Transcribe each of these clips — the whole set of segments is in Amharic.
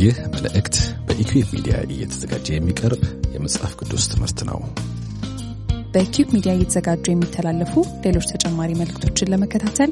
ይህ መልእክት በኢኩዌብ ሚዲያ እየተዘጋጀ የሚቀርብ የመጽሐፍ ቅዱስ ትምህርት ነው። በኢኩዌብ ሚዲያ እየተዘጋጁ የሚተላለፉ ሌሎች ተጨማሪ መልእክቶችን ለመከታተል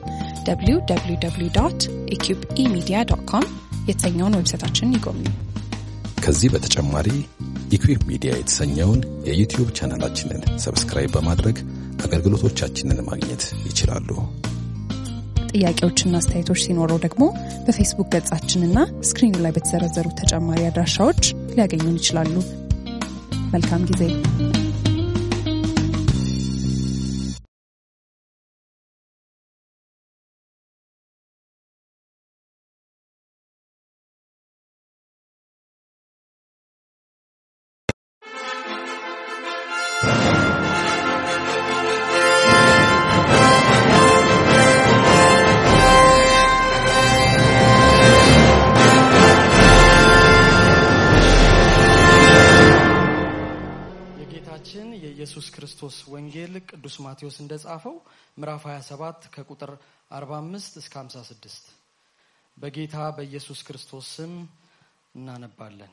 www.eqbemedia.com የተሰኘውን ዌብሳይታችንን ይጎብኙ። ከዚህ በተጨማሪ ኢኩዌብ ሚዲያ የተሰኘውን የዩቲዩብ ቻናላችንን ሰብስክራይብ በማድረግ አገልግሎቶቻችንን ማግኘት ይችላሉ። ጥያቄዎችና አስተያየቶች ሲኖሩ ደግሞ በፌስቡክ ገጻችንና ስክሪኑ ላይ በተዘረዘሩ ተጨማሪ አድራሻዎች ሊያገኙን ይችላሉ። መልካም ጊዜ። የኢየሱስ ክርስቶስ ወንጌል ቅዱስ ማቴዎስ እንደጻፈው ምዕራፍ 27 ከቁጥር 45 እስከ 56 በጌታ በኢየሱስ ክርስቶስ ስም እናነባለን።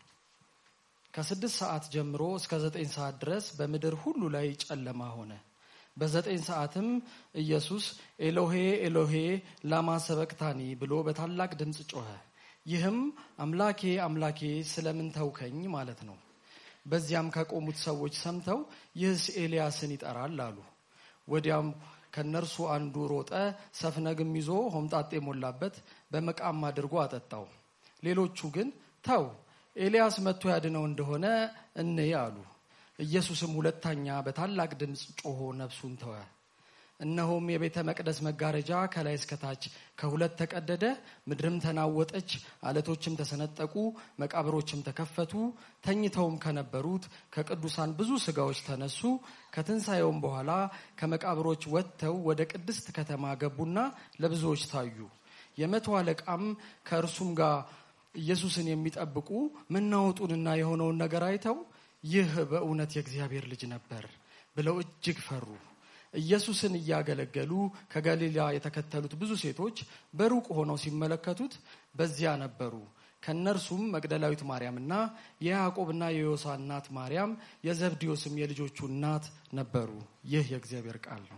ከ6 ሰዓት ጀምሮ እስከ 9 ሰዓት ድረስ በምድር ሁሉ ላይ ጨለማ ሆነ። በ9 ሰዓትም ኢየሱስ ኤሎሄ ኤሎሄ ላማ ሰበቅታኒ ብሎ በታላቅ ድምጽ ጮኸ። ይህም አምላኬ አምላኬ ስለምን ተውከኝ ማለት ነው። በዚያም ከቆሙት ሰዎች ሰምተው ይህስ ኤልያስን ይጠራል አሉ። ወዲያም ከነርሱ አንዱ ሮጠ፣ ሰፍነግም ይዞ ሆምጣጤ ሞላበት፣ በመቃም አድርጎ አጠጣው። ሌሎቹ ግን ተው ኤልያስ መጥቶ ያድነው እንደሆነ እንይ አሉ። ኢየሱስም ሁለተኛ በታላቅ ድምጽ ጮሆ ነፍሱን ተወ። እነሆም የቤተ መቅደስ መጋረጃ ከላይ እስከ ታች ከሁለት ተቀደደ፣ ምድርም ተናወጠች፣ አለቶችም ተሰነጠቁ፣ መቃብሮችም ተከፈቱ። ተኝተውም ከነበሩት ከቅዱሳን ብዙ ስጋዎች ተነሱ። ከትንሣኤውም በኋላ ከመቃብሮች ወጥተው ወደ ቅድስት ከተማ ገቡና ለብዙዎች ታዩ። የመቶ አለቃም ከእርሱም ጋር ኢየሱስን የሚጠብቁ መናወጡንና የሆነውን ነገር አይተው ይህ በእውነት የእግዚአብሔር ልጅ ነበር ብለው እጅግ ፈሩ። ኢየሱስን እያገለገሉ ከገሊላ የተከተሉት ብዙ ሴቶች በሩቅ ሆነው ሲመለከቱት በዚያ ነበሩ። ከነርሱም መግደላዊት ማርያምና የያዕቆብና የዮሳ እናት ማርያም የዘብዴዎስም የልጆቹ እናት ነበሩ። ይህ የእግዚአብሔር ቃል ነው።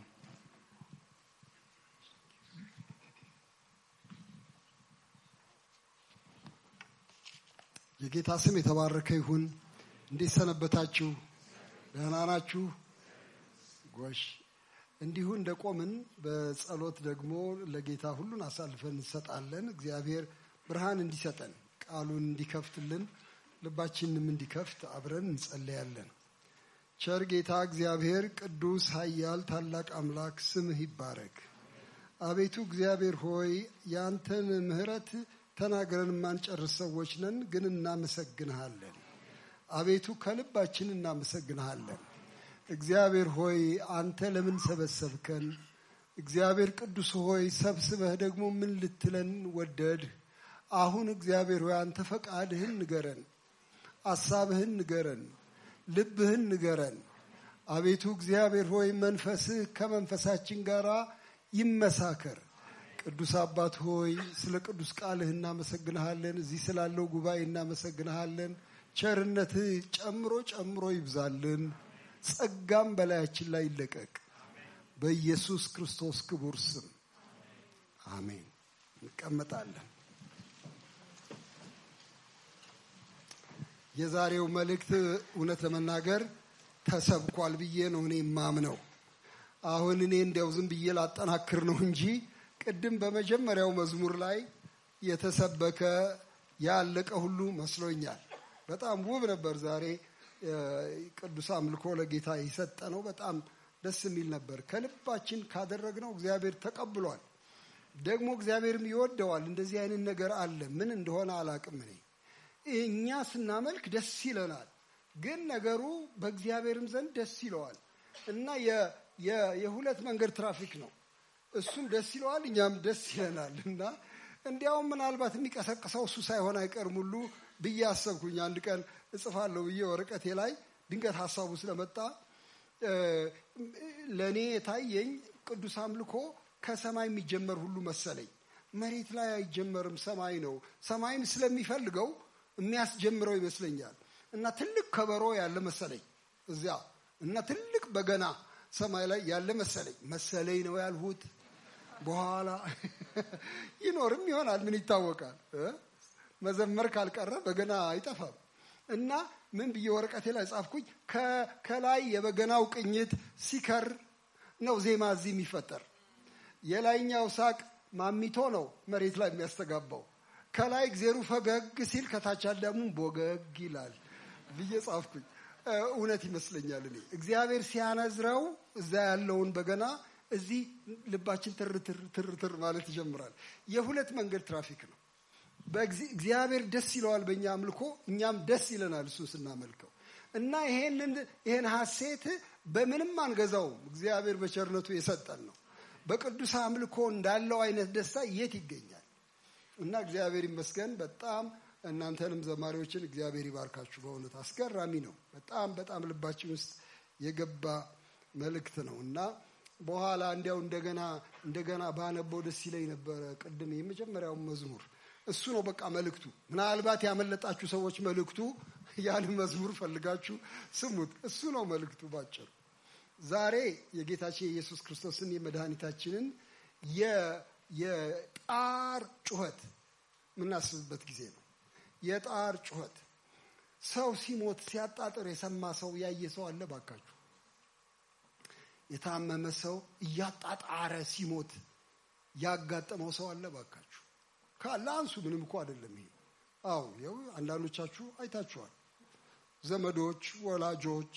የጌታ ስም የተባረከ ይሁን። እንዴት ሰነበታችሁ? ደህና ናችሁ? ጎሽ። እንዲሁ እንደቆምን በጸሎት ደግሞ ለጌታ ሁሉን አሳልፈን እንሰጣለን። እግዚአብሔር ብርሃን እንዲሰጠን፣ ቃሉን እንዲከፍትልን፣ ልባችንንም እንዲከፍት አብረን እንጸልያለን። ቸር ጌታ እግዚአብሔር ቅዱስ ኃያል ታላቅ አምላክ ስምህ ይባረክ። አቤቱ እግዚአብሔር ሆይ ያንተን ምሕረት ተናግረን ማንጨርስ ሰዎች ነን፣ ግን እናመሰግንሃለን። አቤቱ ከልባችን እናመሰግንሃለን። እግዚአብሔር ሆይ አንተ ለምን ሰበሰብከን? እግዚአብሔር ቅዱስ ሆይ ሰብስበህ ደግሞ ምን ልትለን ወደድ? አሁን እግዚአብሔር ሆይ አንተ ፈቃድህን ንገረን፣ አሳብህን ንገረን፣ ልብህን ንገረን። አቤቱ እግዚአብሔር ሆይ መንፈስህ ከመንፈሳችን ጋር ይመሳከር። ቅዱስ አባት ሆይ ስለ ቅዱስ ቃልህ እናመሰግንሃለን። እዚህ ስላለው ጉባኤ እናመሰግንሃለን። ቸርነትህ ጨምሮ ጨምሮ ይብዛልን። ጸጋም በላያችን ላይ ይለቀቅ። በኢየሱስ ክርስቶስ ክቡር ስም አሜን። እንቀመጣለን። የዛሬው መልእክት እውነት ለመናገር ተሰብኳል ብዬ ነው እኔ የማምነው። አሁን እኔ እንዲያው ዝም ብዬ ላጠናክር ነው እንጂ ቅድም በመጀመሪያው መዝሙር ላይ የተሰበከ ያለቀ ሁሉ መስሎኛል። በጣም ውብ ነበር። ዛሬ ቅዱስ አምልኮ ለጌታ ይሰጠ ነው። በጣም ደስ የሚል ነበር። ከልባችን ካደረግነው እግዚአብሔር ተቀብሏል። ደግሞ እግዚአብሔርም ይወደዋል። እንደዚህ አይነት ነገር አለ። ምን እንደሆነ አላቅም። እኛ ስናመልክ ደስ ይለናል፣ ግን ነገሩ በእግዚአብሔርም ዘንድ ደስ ይለዋል እና የሁለት መንገድ ትራፊክ ነው። እሱም ደስ ይለዋል፣ እኛም ደስ ይለናል እና እንዲያውም ምናልባት የሚቀሰቅሰው እሱ ሳይሆን አይቀርም ሁሉ ብዬ አሰብኩኝ። አንድ ቀን እጽፋለሁ ብዬ ወረቀቴ ላይ ድንገት ሐሳቡ ስለመጣ ለኔ የታየኝ ቅዱስ አምልኮ ከሰማይ የሚጀመር ሁሉ መሰለኝ። መሬት ላይ አይጀመርም፣ ሰማይ ነው። ሰማይም ስለሚፈልገው የሚያስጀምረው ይመስለኛል። እና ትልቅ ከበሮ ያለ መሰለኝ እዚያ እና ትልቅ በገና ሰማይ ላይ ያለ መሰለኝ ነው ያልሁት። በኋላ ይኖርም ይሆናል ምን ይታወቃል። መዘመር ካልቀረ በገና አይጠፋም። እና ምን ብዬ ወረቀቴ ላይ ጻፍኩኝ? ከላይ የበገናው ቅኝት ሲከር ነው ዜማ እዚህ የሚፈጠር። የላይኛው ሳቅ ማሚቶ ነው መሬት ላይ የሚያስተጋባው። ከላይ እግዚአብሔር ፈገግ ሲል ከታች አዳሙ ቦገግ ይላል ብዬ ጻፍኩኝ። እውነት ይመስለኛል። እኔ እግዚአብሔር ሲያነዝረው እዛ ያለውን በገና እዚህ ልባችን ትርትር ማለት ይጀምራል። የሁለት መንገድ ትራፊክ ነው። በእግዚአብሔር ደስ ይለዋል በእኛ አምልኮ፣ እኛም ደስ ይለናል እሱን ስናመልከው። እና ይሄን ሐሴት በምንም አንገዛውም። እግዚአብሔር በቸርነቱ የሰጠን ነው። በቅዱስ አምልኮ እንዳለው አይነት ደስታ የት ይገኛል? እና እግዚአብሔር ይመስገን። በጣም እናንተንም ዘማሪዎችን እግዚአብሔር ይባርካችሁ። በእውነት አስገራሚ ነው። በጣም ልባችን ውስጥ የገባ መልእክት ነው። እና በኋላ እንዲያው እንደገና ባነበው ደስ ይለኝ ነበረ። ቅድም የመጀመሪያው መዝሙር እሱ ነው በቃ መልእክቱ። ምናልባት ያመለጣችሁ ሰዎች መልእክቱ ያን መዝሙር ፈልጋችሁ ስሙት። እሱ ነው መልእክቱ ባጭሩ። ዛሬ የጌታችን የኢየሱስ ክርስቶስን የመድኃኒታችንን የጣር ጩኸት የምናስብበት ጊዜ ነው። የጣር ጩኸት ሰው ሲሞት ሲያጣጥር የሰማ ሰው ያየ ሰው አለ ባካችሁ? የታመመ ሰው እያጣጣረ ሲሞት ያጋጠመው ሰው አለ ባካችሁ? ካለ አንሱ። ምንም እኮ አይደለም ይሄ። አዎ ያው አንዳንዶቻችሁ አይታችኋል። ዘመዶች ወላጆች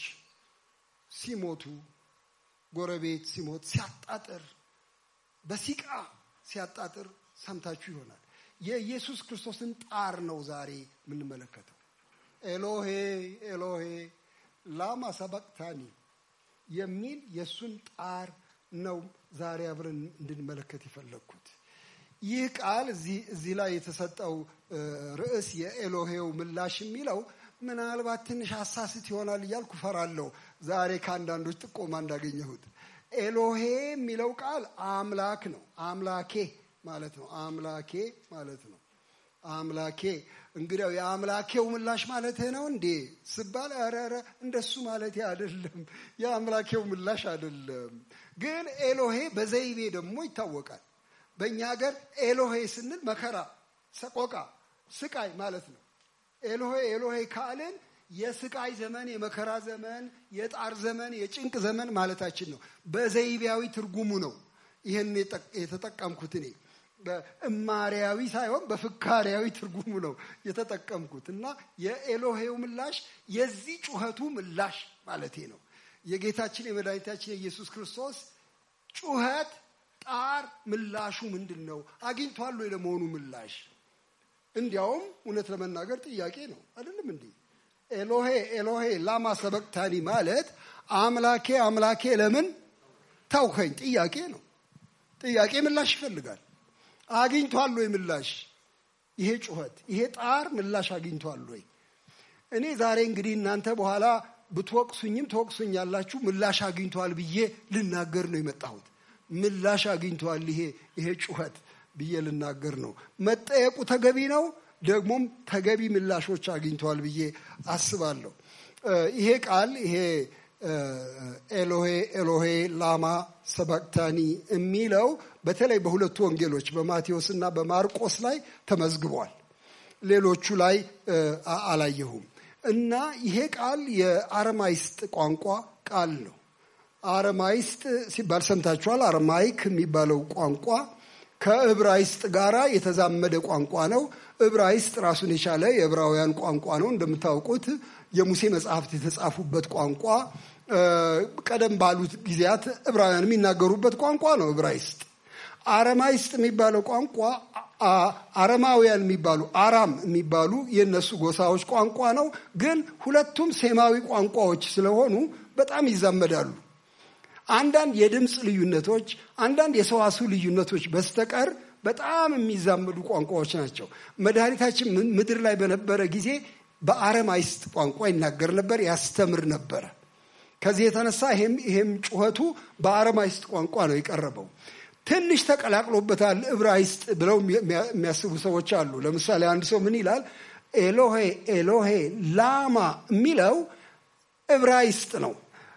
ሲሞቱ፣ ጎረቤት ሲሞት ሲያጣጥር፣ በሲቃ ሲያጣጥር ሰምታችሁ ይሆናል። የኢየሱስ ክርስቶስን ጣር ነው ዛሬ የምንመለከተው። ኤሎሄ ኤሎሄ ላማ ሰበቅታኒ የሚል የእሱን ጣር ነው ዛሬ አብረን እንድንመለከት የፈለግኩት። ይህ ቃል እዚህ ላይ የተሰጠው ርዕስ የኤሎሄው ምላሽ የሚለው ምናልባት ትንሽ አሳስት ይሆናል እያልኩ ፈራለሁ። ዛሬ ከአንዳንዶች ጥቆማ እንዳገኘሁት ኤሎሄ የሚለው ቃል አምላክ ነው። አምላኬ ማለት ነው። አምላኬ ማለት ነው። አምላኬ እንግዲያው የአምላኬው ምላሽ ማለት ነው እንዴ ስባል አረረ እንደሱ ማለት አይደለም። የአምላኬው ምላሽ አይደለም። ግን ኤሎሄ በዘይቤ ደግሞ ይታወቃል። በእኛ ሀገር ኤሎሄ ስንል መከራ፣ ሰቆቃ፣ ስቃይ ማለት ነው። ኤሎሄ ኤሎሄ ካልን የስቃይ ዘመን፣ የመከራ ዘመን፣ የጣር ዘመን፣ የጭንቅ ዘመን ማለታችን ነው። በዘይቤያዊ ትርጉሙ ነው ይሄን የተጠቀምኩት እኔ። በእማሪያዊ ሳይሆን በፍካሪያዊ ትርጉሙ ነው የተጠቀምኩት። እና የኤሎሄው ምላሽ የዚህ ጩኸቱ ምላሽ ማለቴ ነው። የጌታችን የመድኃኒታችን የኢየሱስ ክርስቶስ ጩኸት ጣር ምላሹ ምንድን ነው? አግኝቷል ወይ ለመሆኑ ምላሽ? እንዲያውም እውነት ለመናገር ጥያቄ ነው አይደለም እንዴ? ኤሎሄ ኤሎሄ ላማ ሰበቅታኒ ማለት አምላኬ አምላኬ ለምን ታውከኝ? ጥያቄ ነው። ጥያቄ ምላሽ ይፈልጋል። አግኝቷል ወይ ምላሽ? ይሄ ጩኸት ይሄ ጣር ምላሽ አግኝቷል ወይ? እኔ ዛሬ እንግዲህ እናንተ በኋላ ብትወቅሱኝም ተወቅሱኛላችሁ። ምላሽ አግኝቷል ብዬ ልናገር ነው የመጣሁት። ምላሽ አግኝቷል ይሄ ጩኸት ብዬ ልናገር ነው። መጠየቁ ተገቢ ነው። ደግሞም ተገቢ ምላሾች አግኝቷል ብዬ አስባለሁ። ይሄ ቃል ይሄ ኤሎሄ ኤሎሄ ላማ ሰበቅታኒ የሚለው በተለይ በሁለቱ ወንጌሎች በማቴዎስና በማርቆስ ላይ ተመዝግቧል። ሌሎቹ ላይ አላየሁም። እና ይሄ ቃል የአረማይስጥ ቋንቋ ቃል ነው። አረማይስጥ ሲባል ሰምታችኋል። አረማይክ የሚባለው ቋንቋ ከዕብራይስጥ ጋራ የተዛመደ ቋንቋ ነው። ዕብራይስጥ ራሱን የቻለ የዕብራውያን ቋንቋ ነው። እንደምታውቁት የሙሴ መጽሐፍት የተጻፉበት ቋንቋ፣ ቀደም ባሉት ጊዜያት ዕብራውያን የሚናገሩበት ቋንቋ ነው ዕብራይስጥ። አረማይስጥ የሚባለው ቋንቋ አረማውያን የሚባሉ አራም የሚባሉ የነሱ ጎሳዎች ቋንቋ ነው። ግን ሁለቱም ሴማዊ ቋንቋዎች ስለሆኑ በጣም ይዛመዳሉ። አንዳንድ የድምፅ ልዩነቶች፣ አንዳንድ የሰዋስው ልዩነቶች በስተቀር በጣም የሚዛመዱ ቋንቋዎች ናቸው። መድኃኒታችን ምድር ላይ በነበረ ጊዜ በአረማይስጥ ቋንቋ ይናገር ነበር፣ ያስተምር ነበረ። ከዚህ የተነሳ ይሄም ጩኸቱ በአረማይስጥ ቋንቋ ነው የቀረበው። ትንሽ ተቀላቅሎበታል ዕብራይስጥ ብለው የሚያስቡ ሰዎች አሉ። ለምሳሌ አንድ ሰው ምን ይላል? ኤሎሄ ኤሎሄ ላማ የሚለው ዕብራይስጥ ነው።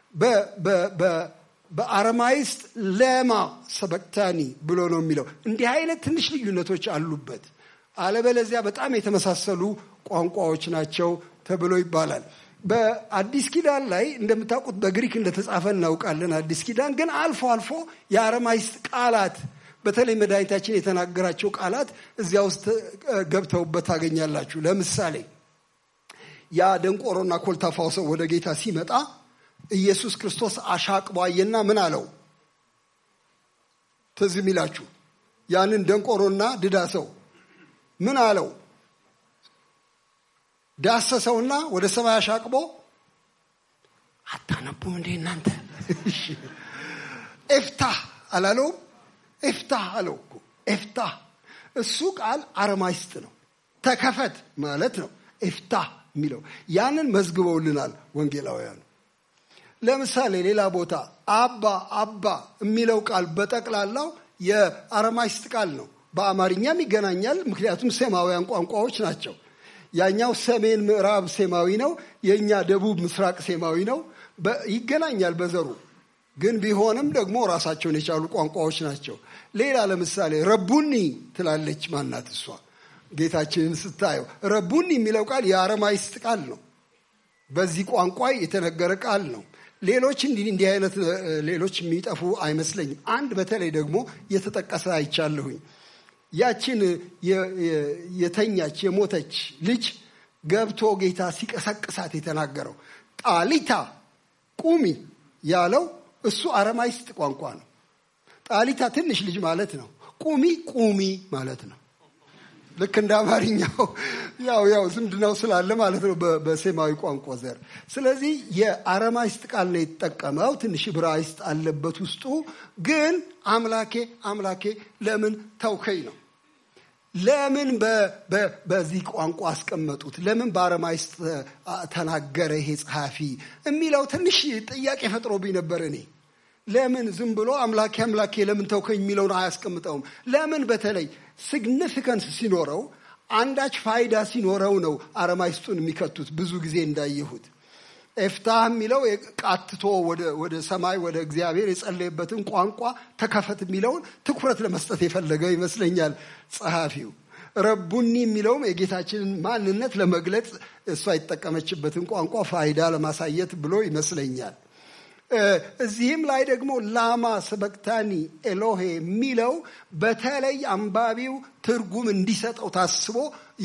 በአረማይስጥ ለማ ሰበክታኒ ብሎ ነው የሚለው። እንዲህ አይነት ትንሽ ልዩነቶች አሉበት። አለበለዚያ በጣም የተመሳሰሉ ቋንቋዎች ናቸው ተብሎ ይባላል። በአዲስ ኪዳን ላይ እንደምታውቁት በግሪክ እንደተጻፈ እናውቃለን። አዲስ ኪዳን ግን አልፎ አልፎ የአረማይስጥ ቃላት በተለይ መድኃኒታችን የተናገራቸው ቃላት እዚያ ውስጥ ገብተውበት ታገኛላችሁ። ለምሳሌ ያ ደንቆሮና ኮልታፋው ሰው ወደ ጌታ ሲመጣ ኢየሱስ ክርስቶስ አሻቅቦ አየና ምን አለው? ትዝ ይላችሁ ያንን ደንቆሮና ድዳ ሰው ምን አለው? ዳሰሰውና ወደ ሰማይ አሻቅቦ አታነቡም እንዴ እናንተ? ኤፍታህ አላለውም? ኤፍታህ አለው እኮ። ኤፍታህ እሱ ቃል አረማይስጥ ነው። ተከፈት ማለት ነው ኤፍታህ የሚለው። ያንን መዝግበውልናል ወንጌላውያኑ። ለምሳሌ ሌላ ቦታ አባ የሚለው ቃል በጠቅላላው የአረማይስጥ ቃል ነው። በአማርኛም ይገናኛል፣ ምክንያቱም ሴማውያን ቋንቋዎች ናቸው። ያኛው ሰሜን ምዕራብ ሴማዊ ነው፣ የኛ ደቡብ ምስራቅ ሴማዊ ነው። ይገናኛል በዘሩ ግን ቢሆንም ደግሞ ራሳቸውን የቻሉ ቋንቋዎች ናቸው። ሌላ ለምሳሌ ረቡኒ ትላለች ማናት እሷ? ጌታችንን ስታየው ረቡኒ የሚለው ቃል የአረማይስጥ ቃል ነው። በዚህ ቋንቋ የተነገረ ቃል ነው። ሌሎች እንዲህ አይነት ሌሎች የሚጠፉ አይመስለኝም። አንድ በተለይ ደግሞ የተጠቀሰ አይቻለሁኝ። ያችን የተኛች የሞተች ልጅ ገብቶ ጌታ ሲቀሰቅሳት የተናገረው ጣሊታ ቁሚ ያለው እሱ አረማይስጥ ቋንቋ ነው። ጣሊታ ትንሽ ልጅ ማለት ነው። ቁሚ ማለት ነው። ልክ እንደ አማርኛው ያው ዝምድናው ስላለ ማለት ነው በሴማዊ ቋንቋ ዘር። ስለዚህ የአረማይስጥ ቃል ነው የተጠቀመው። ትንሽ ዕብራይስጥ አለበት ውስጡ። ግን አምላኬ ለምን ተውከኝ ነው። ለምን በዚህ ቋንቋ አስቀመጡት? ለምን በአረማይስጥ ተናገረ ይሄ ጸሐፊ የሚለው ትንሽ ጥያቄ ፈጥሮብኝ ነበር እኔ። ለምን ዝም ብሎ አምላኬ ለምን ተውከኝ የሚለውን አያስቀምጠውም? ለምን በተለይ ሲግኒፊካንስ ሲኖረው አንዳች ፋይዳ ሲኖረው ነው አረማይስጡን የሚከቱት። ብዙ ጊዜ እንዳየሁት ኤፍታህ የሚለው ቃትቶ ወደ ሰማይ ወደ እግዚአብሔር የጸለየበትን ቋንቋ ተከፈት የሚለውን ትኩረት ለመስጠት የፈለገ ይመስለኛል ጸሐፊው። ረቡኒ የሚለውም የጌታችንን ማንነት ለመግለጽ እሷ የተጠቀመችበትን ቋንቋ ፋይዳ ለማሳየት ብሎ ይመስለኛል። እዚህም ላይ ደግሞ ላማ ሰበክታኒ ኤሎሄ የሚለው በተለይ አንባቢው ትርጉም እንዲሰጠው ታስቦ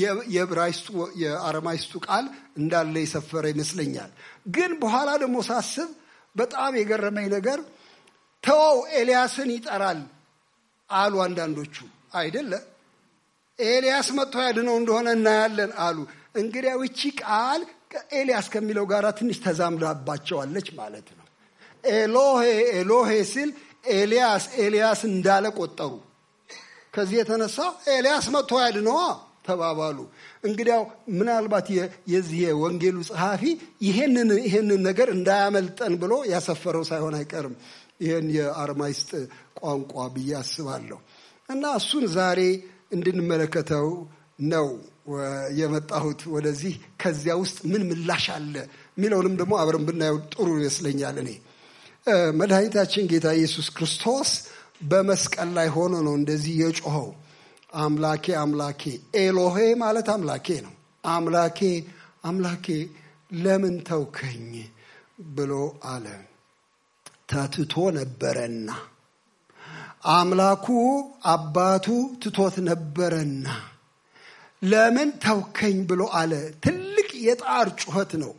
የአረማይስጡ ቃል እንዳለ የሰፈረ ይመስለኛል። ግን በኋላ ደግሞ ሳስብ በጣም የገረመኝ ነገር ተወው ኤልያስን ይጠራል አሉ አንዳንዶቹ። አይደለ ኤልያስ መጥቶ ያድነው እንደሆነ እናያለን አሉ። እንግዲያው እቺ ቃል ኤልያስ ከሚለው ጋር ትንሽ ተዛምዳባቸዋለች ማለት ነው። ኤሎሄ ሲል ኤልያስ እንዳለ ቆጠሩ። ከዚህ የተነሳ ኤልያስ መጥቶ ያድነዋ ተባባሉ። እንግዲያው ምናልባት የዚህ ወንጌሉ ጸሐፊ ይሄንን ነገር እንዳያመልጠን ብሎ ያሰፈረው ሳይሆን አይቀርም ይሄን የአረማይስጥ ቋንቋ ብዬ አስባለሁ። እና እሱን ዛሬ እንድንመለከተው ነው የመጣሁት ወደዚህ። ከዚያ ውስጥ ምን ምላሽ አለ የሚለውንም ደግሞ አብረን ብናየው ጥሩ ይመስለኛል። እኔ መድኃኒታችን ጌታ ኢየሱስ ክርስቶስ በመስቀል ላይ ሆኖ ነው እንደዚህ የጮኸው። አምላኬ ኤሎሄ ማለት አምላኬ ነው። አምላኬ ለምን ተውከኝ ብሎ አለ። ተትቶ ነበረና አምላኩ አባቱ ትቶት ነበረና ለምን ተውከኝ ብሎ አለ። ትልቅ የጣር ጩኸት ነው።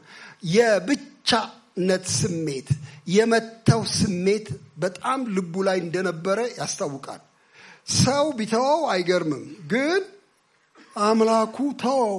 የብቻነት ስሜት፣ የመተው ስሜት በጣም ልቡ ላይ እንደነበረ ያስታውቃል። ሰው ቢተወው አይገርምም፣ ግን አምላኩ ተወው።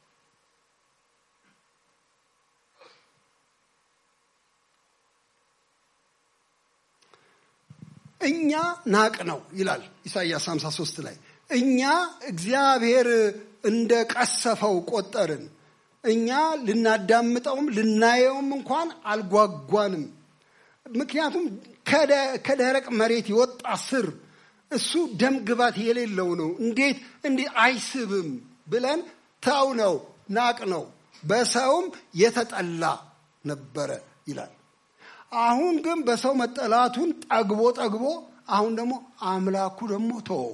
እኛ ናቅ ነው ይላል ኢሳይያስ 53 ላይ። እኛ እግዚአብሔር እንደ ቀሰፈው ቆጠርን። እኛ ልናዳምጠውም ልናየውም እንኳን አልጓጓንም። ምክንያቱም ከደረቅ መሬት የወጣ ስር እሱ ደም ግባት የሌለው ነው። እንዴት አይስብም ብለን ተው ነው ናቅ ነው፣ በሰውም የተጠላ ነበረ ይላል። አሁን ግን በሰው መጠላቱን ጠግቦ አሁን ደግሞ አምላኩ ደግሞ ተወው።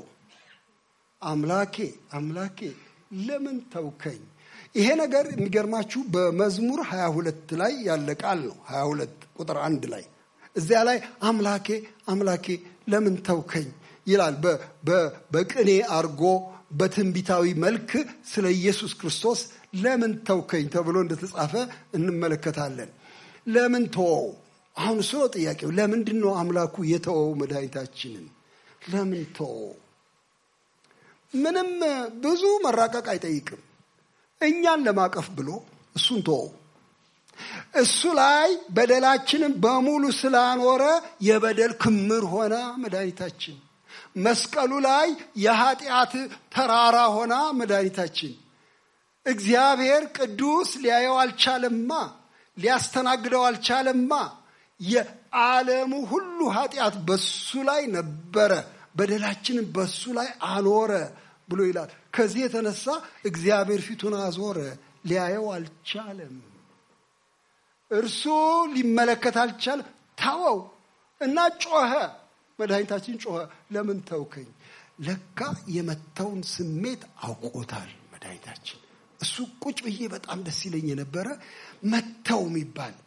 አምላኬ ለምን ተውከኝ? ይሄ ነገር የሚገርማችሁ በመዝሙር 22 ላይ ያለ ቃል ነው። 22 ቁጥር 1 ላይ እዚያ ላይ አምላኬ ለምን ተውከኝ ይላል። በቅኔ አርጎ በትንቢታዊ መልክ ስለ ኢየሱስ ክርስቶስ ለምን ተውከኝ ተብሎ እንደተጻፈ እንመለከታለን። ለምን ተወው? አሁን እሱ ነው ጥያቄው። ለምንድን ነው አምላኩ የተወው መድኃኒታችንን? ለምን ተወው? ምንም ብዙ መራቀቅ አይጠይቅም። እኛን ለማቀፍ ብሎ እሱን ተወው። እሱ ላይ በደላችንን በሙሉ ስላኖረ የበደል ክምር ሆና መድኃኒታችን። መስቀሉ ላይ የኃጢአት ተራራ ሆና መድኃኒታችን። እግዚአብሔር ቅዱስ ሊያየው አልቻለማ፣ ሊያስተናግደው አልቻለማ። የዓለሙ ሁሉ ኃጢአት በሱ ላይ ነበረ፣ በደላችንን በሱ ላይ አኖረ ብሎ ይላል። ከዚህ የተነሳ እግዚአብሔር ፊቱን አዞረ፣ ሊያየው አልቻለም። እርሱ ሊመለከት አልቻለም። ተወው እና ጮኸ። መድኃኒታችን ጮኸ። ለምን ተውከኝ? ለካ የመተውን ስሜት አውቆታል መድኃኒታችን። እሱ ቁጭ ብዬ በጣም ደስ ይለኝ የነበረ መተው የሚባል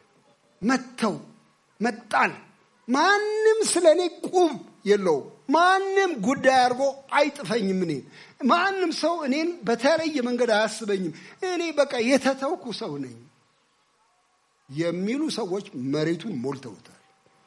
መጣል። ማንም ስለኔ ቁም የለውም። ማንም ጉዳይ አድርጎ አይጥፈኝም። ማንም ሰው እኔን በተለየ መንገድ አያስበኝም። እኔ በቃ የተተውኩ ሰው ነኝ የሚሉ ሰዎች መሬቱን ሞልተውታል።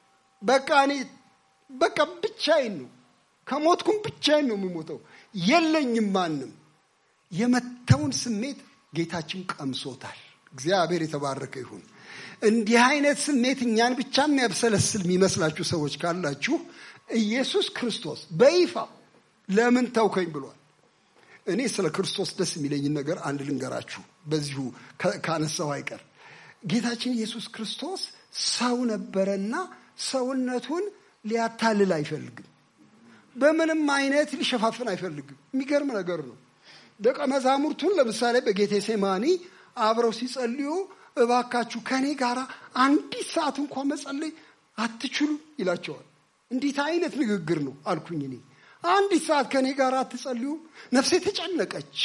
በቃ ብቻዬን ነው፣ ከሞትኩም ብቻዬን ነው የምሞተው፣ የለኝም ማንም። የመተውን ስሜት ጌታችን ቀምሶታል። እግዚአብሔር የተባረከ ይሁን። እንዲህ አይነት ስሜት እኛን ብቻ የሚያብሰለስል የሚመስላችሁ ሰዎች ካላችሁ ኢየሱስ ክርስቶስ በይፋ ለምን ተውከኝ ብሏል። እኔ ስለ ክርስቶስ ደስ የሚለኝን ነገር አንድ ልንገራችሁ። በዚሁ ካነሳው አይቀር ጌታችን ኢየሱስ ክርስቶስ ሰው ነበረና ሰውነቱን ሊያታልል አይፈልግም። በምንም አይነት ሊሸፋፍን አይፈልግም። የሚገርም ነገር ነው። ደቀ መዛሙርቱን ለምሳሌ በጌቴሴማኒ አብረው ሲጸልዩ እባካችሁ ከኔ ጋር አንዲት ሰዓት እንኳን መጸለይ አትችሉ ይላቸዋል። እንዴት አይነት ንግግር ነው አልኩኝ እኔ። አንዲት ሰዓት ከኔ ጋር አትጸልዩ? ነፍሴ ተጨነቀች።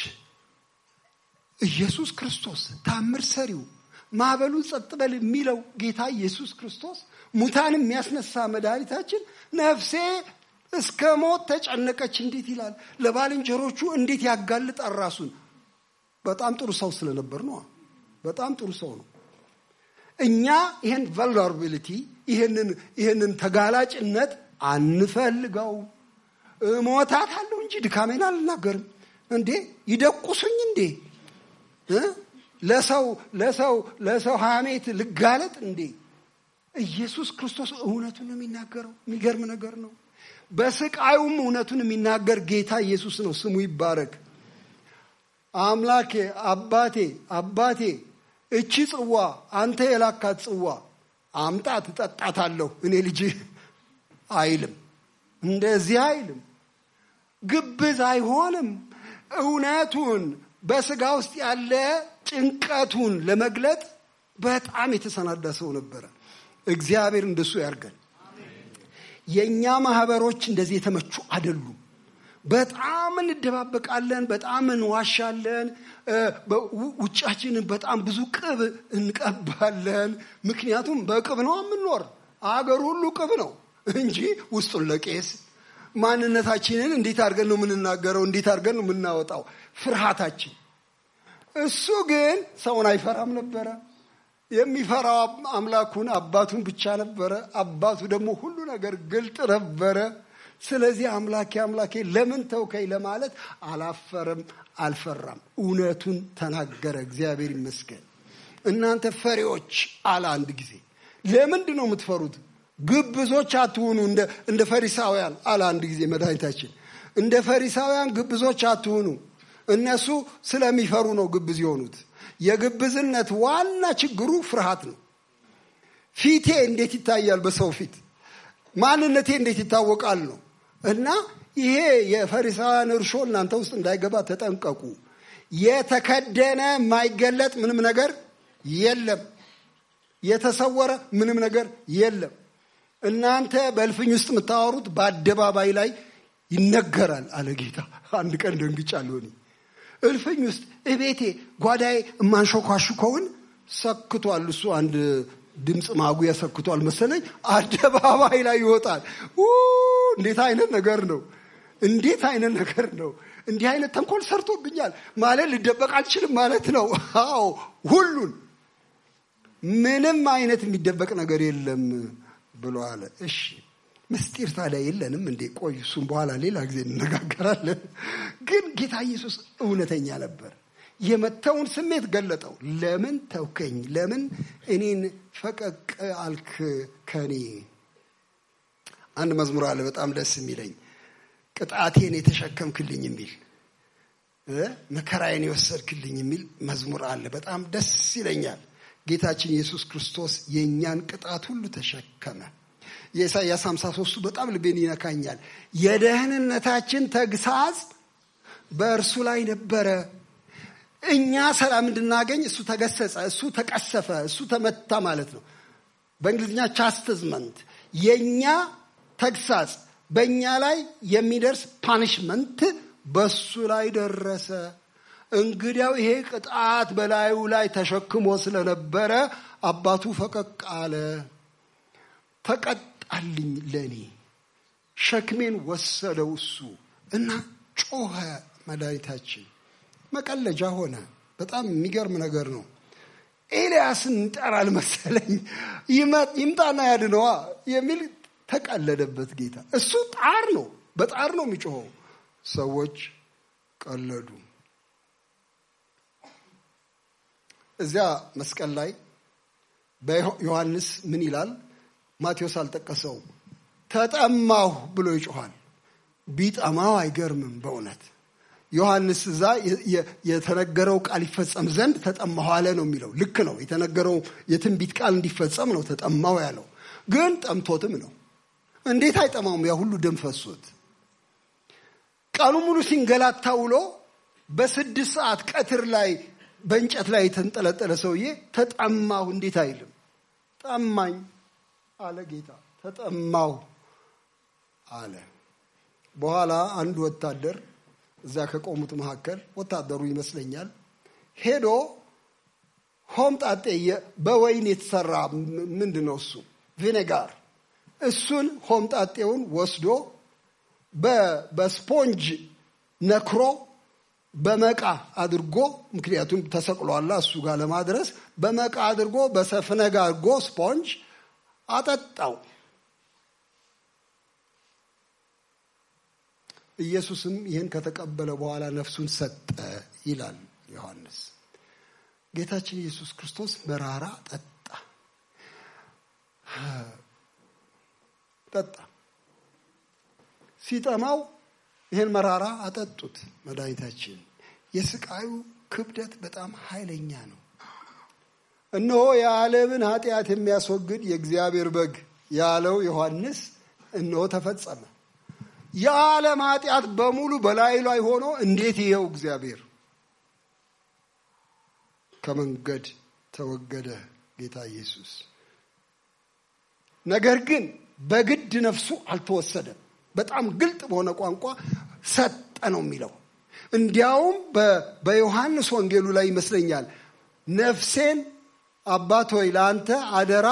ኢየሱስ ክርስቶስ ታምር ሰሪው፣ ማዕበሉን ጸጥ በል የሚለው ጌታ ኢየሱስ ክርስቶስ፣ ሙታን የሚያስነሳ መድኃኒታችን ነፍሴ እስከ ሞት ተጨነቀች እንዴት ይላል? ለባልንጀሮቹ እንዴት ያጋልጣል ራሱን። በጣም ጥሩ ሰው ስለነበር ነው። በጣም ጥሩ ሰው ነው። እኛ ይሄን vulnerability ይሄንን ተጋላጭነት አንፈልገው። እሞታታለሁ እንጂ ድካሜን አልናገርም እንዴ? ይደቁሱኝ እንዴ? ለሰው ሐሜት ልጋለጥ እንዴ? ኢየሱስ ክርስቶስ እውነቱን ነው የሚናገረው። የሚገርም ነገር ነው። በስቃዩም እውነቱን የሚናገር ጌታ ኢየሱስ ነው። ስሙ ይባረክ። አምላኬ አባቴ እቺ ጽዋ አንተ የላካት ጽዋ አምጣት እጠጣታለሁ እኔ ልጅህ አይልም። እንደዚህ አይልም። ግብዝ አይሆንም። እውነቱን በስጋ ውስጥ ያለ ጭንቀቱን ለመግለጥ በጣም የተሰናዳ ሰው ነበረ። እግዚአብሔር እንደሱ ያርገን። የኛ ማህበሮች እንደዚህ የተመቹ አይደሉም። በጣም እንደባበቃለን፣ በጣም እንዋሻለን፣ ውጫችንን በጣም ብዙ ቅብ እንቀባለን። ምክንያቱም በቅብ ነው የምንኖር። አገር ሁሉ ቅብ ነው እንጂ ውስጡን ለቄስ ማንነታችንን እንዴት አድርገን ነው የምንናገረው? እንዴት አድርገን ነው የምናወጣው? ፍርሃታችን። እሱ ግን ሰውን አይፈራም ነበረ። የሚፈራው አምላኩን አባቱን ብቻ ነበረ። አባቱ ደግሞ ሁሉ ነገር ግልጥ ነበረ። ስለዚህ አምላኬ ለምን ተውከኝ ለማለት አላፈረም፣ አልፈራም። እውነቱን ተናገረ። እግዚአብሔር ይመስገን። እናንተ ፈሪዎች አለ አንድ ጊዜ። ለምንድን ነው የምትፈሩት? ግብዞች አትሁኑ እንደ ፈሪሳውያን አለ አንድ ጊዜ መድኃኒታችን። እንደ ፈሪሳውያን ግብዞች አትሁኑ። እነሱ ስለሚፈሩ ነው ግብዝ የሆኑት። የግብዝነት ዋና ችግሩ ፍርሃት ነው። ፊቴ እንዴት ይታያል በሰው ፊት? ማንነቴ እንዴት ይታወቃል ነው። እና ይሄ የፈሪሳውያን እርሾ እናንተ ውስጥ እንዳይገባ ተጠንቀቁ። የተከደነ የማይገለጥ ምንም ነገር የለም። የተሰወረ ምንም ነገር የለም። እናንተ በእልፍኝ ውስጥ የምታወሩት በአደባባይ ላይ ይነገራል አለ ጌታ። አንድ ቀን ደንግጫለሁ። እልፍኝ ውስጥ እቤቴ ጓዳዬ የማንሾካሹከውን ሰክቷል። እሱ አንድ ድምፅ ማጉያ ሰክቷል መሰለኝ። አደባባይ ላይ ይወጣል። እንዴት አይነት ነገር ነው! እንዴት አይነት ነገር ነው! እንዲህ አይነት ተንኮል ሰርቶብኛል ማለት ልደበቅ አልችልም ማለት ነው። አዎ ሁሉን ምንም አይነት የሚደበቅ ነገር የለም ብሎ አለ። እሺ ምስጢር ታዲያ የለንም እንዴ? ቆይ እሱም በኋላ ሌላ ጊዜ እንነጋገራለን። ግን ጌታ ኢየሱስ እውነተኛ ነበር። የመተውን ስሜት ገለጠው። ለምን ተውከኝ? ለምን እኔን ፈቀቅ አልክ ከኔ? አንድ መዝሙር አለ በጣም ደስ የሚለኝ፣ ቅጣቴን የተሸከምክልኝ የሚል መከራዬን የወሰድክልኝ የሚል መዝሙር አለ። በጣም ደስ ይለኛል። ጌታችን ኢየሱስ ክርስቶስ የእኛን ቅጣት ሁሉ ተሸከመ። የኢሳይያስ 53 በጣም ልቤን ይነካኛል። የደህንነታችን ተግሳጽ በእርሱ ላይ ነበረ፣ እኛ ሰላም እንድናገኝ እሱ ተገሰጸ፣ እሱ ተቀሰፈ፣ እሱ ተመታ ማለት ነው። በእንግሊዝኛ ቻስቲዝመንት፣ የኛ ተግሳጽ በእኛ ላይ የሚደርስ ፓኒሽመንት በሱ ላይ ደረሰ። እንግዲያው ይሄ ቅጣት በላዩ ላይ ተሸክሞ ስለነበረ አባቱ ፈቀቅ አለ። ተቀጣልኝ ለኔ፣ ሸክሜን ወሰደው እሱ እና ጮኸ። መድኃኒታችን መቀለጃ ሆነ። በጣም የሚገርም ነገር ነው። ኤልያስን እንጠራል መሰለኝ፣ ይምጣና ያድነዋ የሚል ተቀለደበት ጌታ። እሱ ጣር ነው፣ በጣር ነው የሚጮኸው። ሰዎች ቀለዱ። እዚያ መስቀል ላይ በዮሐንስ ምን ይላል? ማቴዎስ አልጠቀሰው። ተጠማሁ ብሎ ይጮሃል። ቢጠማው አይገርምም በእውነት። ዮሐንስ እዛ የተነገረው ቃል ይፈጸም ዘንድ ተጠማሁ አለ ነው የሚለው። ልክ ነው። የተነገረው የትንቢት ቃል እንዲፈጸም ነው ተጠማሁ ያለው። ግን ጠምቶትም ነው። እንዴት አይጠማውም? ያ ሁሉ ደም ፈሶት ቀኑ ሙሉ ሲንገላታ ውሎ በ6 ሰዓት ቀትር ላይ በእንጨት ላይ የተንጠለጠለ ሰውዬ ተጠማሁ እንዴት አይልም? ጠማኝ አለ ጌታ። ተጠማሁ አለ። በኋላ አንድ ወታደር እዛ ከቆሙት መካከል ወታደሩ ይመስለኛል ሄዶ ሆምጣጤ በወይን የተሰራ ምንድነው እሱ ቪኔጋር፣ እሱን ሆምጣጤውን ወስዶ በስፖንጅ ነክሮ በመቃ አድርጎ፣ ምክንያቱም ተሰቅሏላ እሱ ጋር ለማድረስ በመቃ አድርጎ በሰፍነግ አድርጎ ስፖንጅ አጠጣው። ኢየሱስም ይህን ከተቀበለ በኋላ ነፍሱን ሰጠ ይላል ዮሐንስ። ጌታችን ኢየሱስ ክርስቶስ መራራ ጠጣ። ሲጠማው ይህን መራራ አጠጡት መድኃኒታችን። የስቃዩ ክብደት በጣም ኃይለኛ ነው። እነሆ የዓለምን ኃጢአት የሚያስወግድ የእግዚአብሔር በግ ያለው ዮሐንስ እነሆ ተፈጸመ። የዓለም ኃጢአት በሙሉ በላዩ ላይ ሆኖ እንዴት ይኸው እግዚአብሔር ከመንገድ ተወገደ ጌታ ኢየሱስ። ነገር ግን በግድ ነፍሱ አልተወሰደም። በጣም ግልጥ በሆነ ቋንቋ ሰጠ ነው የሚለው። እንዲያውም በዮሐንስ ወንጌሉ ላይ ይመስለኛል ነፍሴን አባት ሆይ ለአንተ አደራ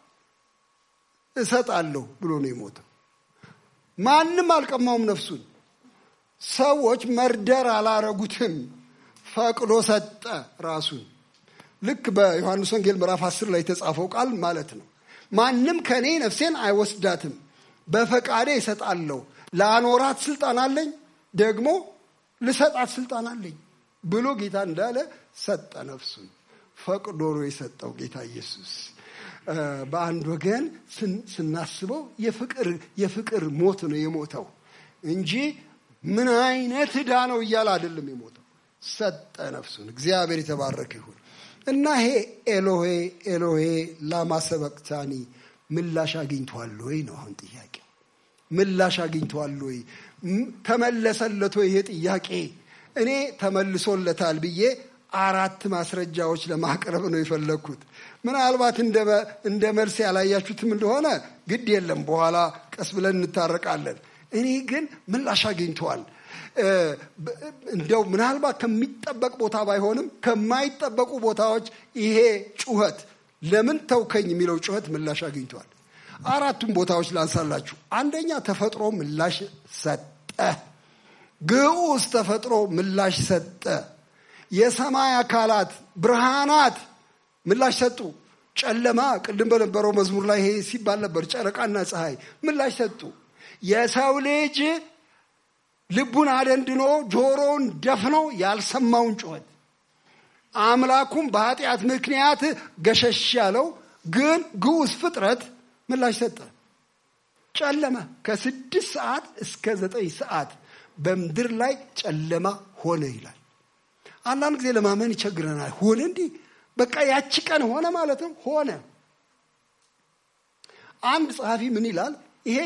እሰጣለሁ ብሎ ነው የሞተው። ማንም አልቀማውም ነፍሱን። ሰዎች መርደር አላረጉትም። ፈቅዶ ሰጠ ራሱን። ልክ በዮሐንስ ወንጌል ምዕራፍ 10 ላይ የተጻፈው ቃል ማለት ነው። ማንም ከኔ ነፍሴን አይወስዳትም፣ በፈቃዴ እሰጣለሁ። ለአኖራት ስልጣን አለኝ፣ ደግሞ ልሰጣት ስልጣን አለኝ ብሎ ጌታ እንዳለ ሰጠ ነፍሱን። ፈቅዶ ነው የሰጠው ጌታ ኢየሱስ። በአንድ ወገን ስናስበው የፍቅር ሞት ነው የሞተው እንጂ ምን አይነት ዕዳ ነው እያለ አይደለም የሞተው። ሰጠ ነፍሱን። እግዚአብሔር የተባረከ ይሁን። እና ይሄ ኤሎሄ ኤሎሄ ላማ ሰበቅታኒ ምላሽ አግኝቷል ወይ ነው አሁን ጥያቄው። ምላሽ አግኝቷል ወይ? ተመለሰለት ወይ? ይሄ ጥያቄ እኔ ተመልሶለታል ብዬ 4 ማስረጃዎች ለማቅረብ ነው የፈለኩት። ምናልባት እንደ መልስ ያላያችሁትም እንደሆነ ግድ የለም፣ በኋላ ቀስ ብለን እንታረቃለን። እኔ ግን ምላሽ አግኝቷል። እንደው ምናልባት ከሚጠበቅ ቦታ ባይሆንም ከማይጠበቁ ቦታዎች ይሄ ጩኸት ለምን ተውከኝ የሚለው ጩኸት ምላሽ አግኝቷል። 4ቱም ቦታዎች ላንሳላችሁ። አንደኛ ተፈጥሮ ምላሽ ሰጠ። ግዑዝ ተፈጥሮ ምላሽ ሰጠ። የሰማይ አካላት ብርሃናት ምላሽ ሰጡ። ጨለማ ቅድም በነበረው መዝሙር ላይ ይሄ ሲባል ነበር። ጨረቃና ፀሐይ ምላሽ ሰጡ። የሰው ልጅ ልቡን አደንድኖ ጆሮውን ደፍኖ ያልሰማውን ጩኸት አምላኩም በኃጢአት ምክንያት ገሸሽ ያለው ግን ግዑዝ ፍጥረት ምላሽ ሰጠ። ጨለማ ከ6 ሰዓት እስከ 9 ሰዓት በምድር ላይ ጨለማ ሆነ ይላል። አንዳንድ ጊዜ ለማመን ይቸግረናል። ሆነ እንዲህ በቃ ያቺ ቀን ሆነ ማለት ነው። ሆነ። አንድ ጸሐፊ ምን ይላል? ይሄ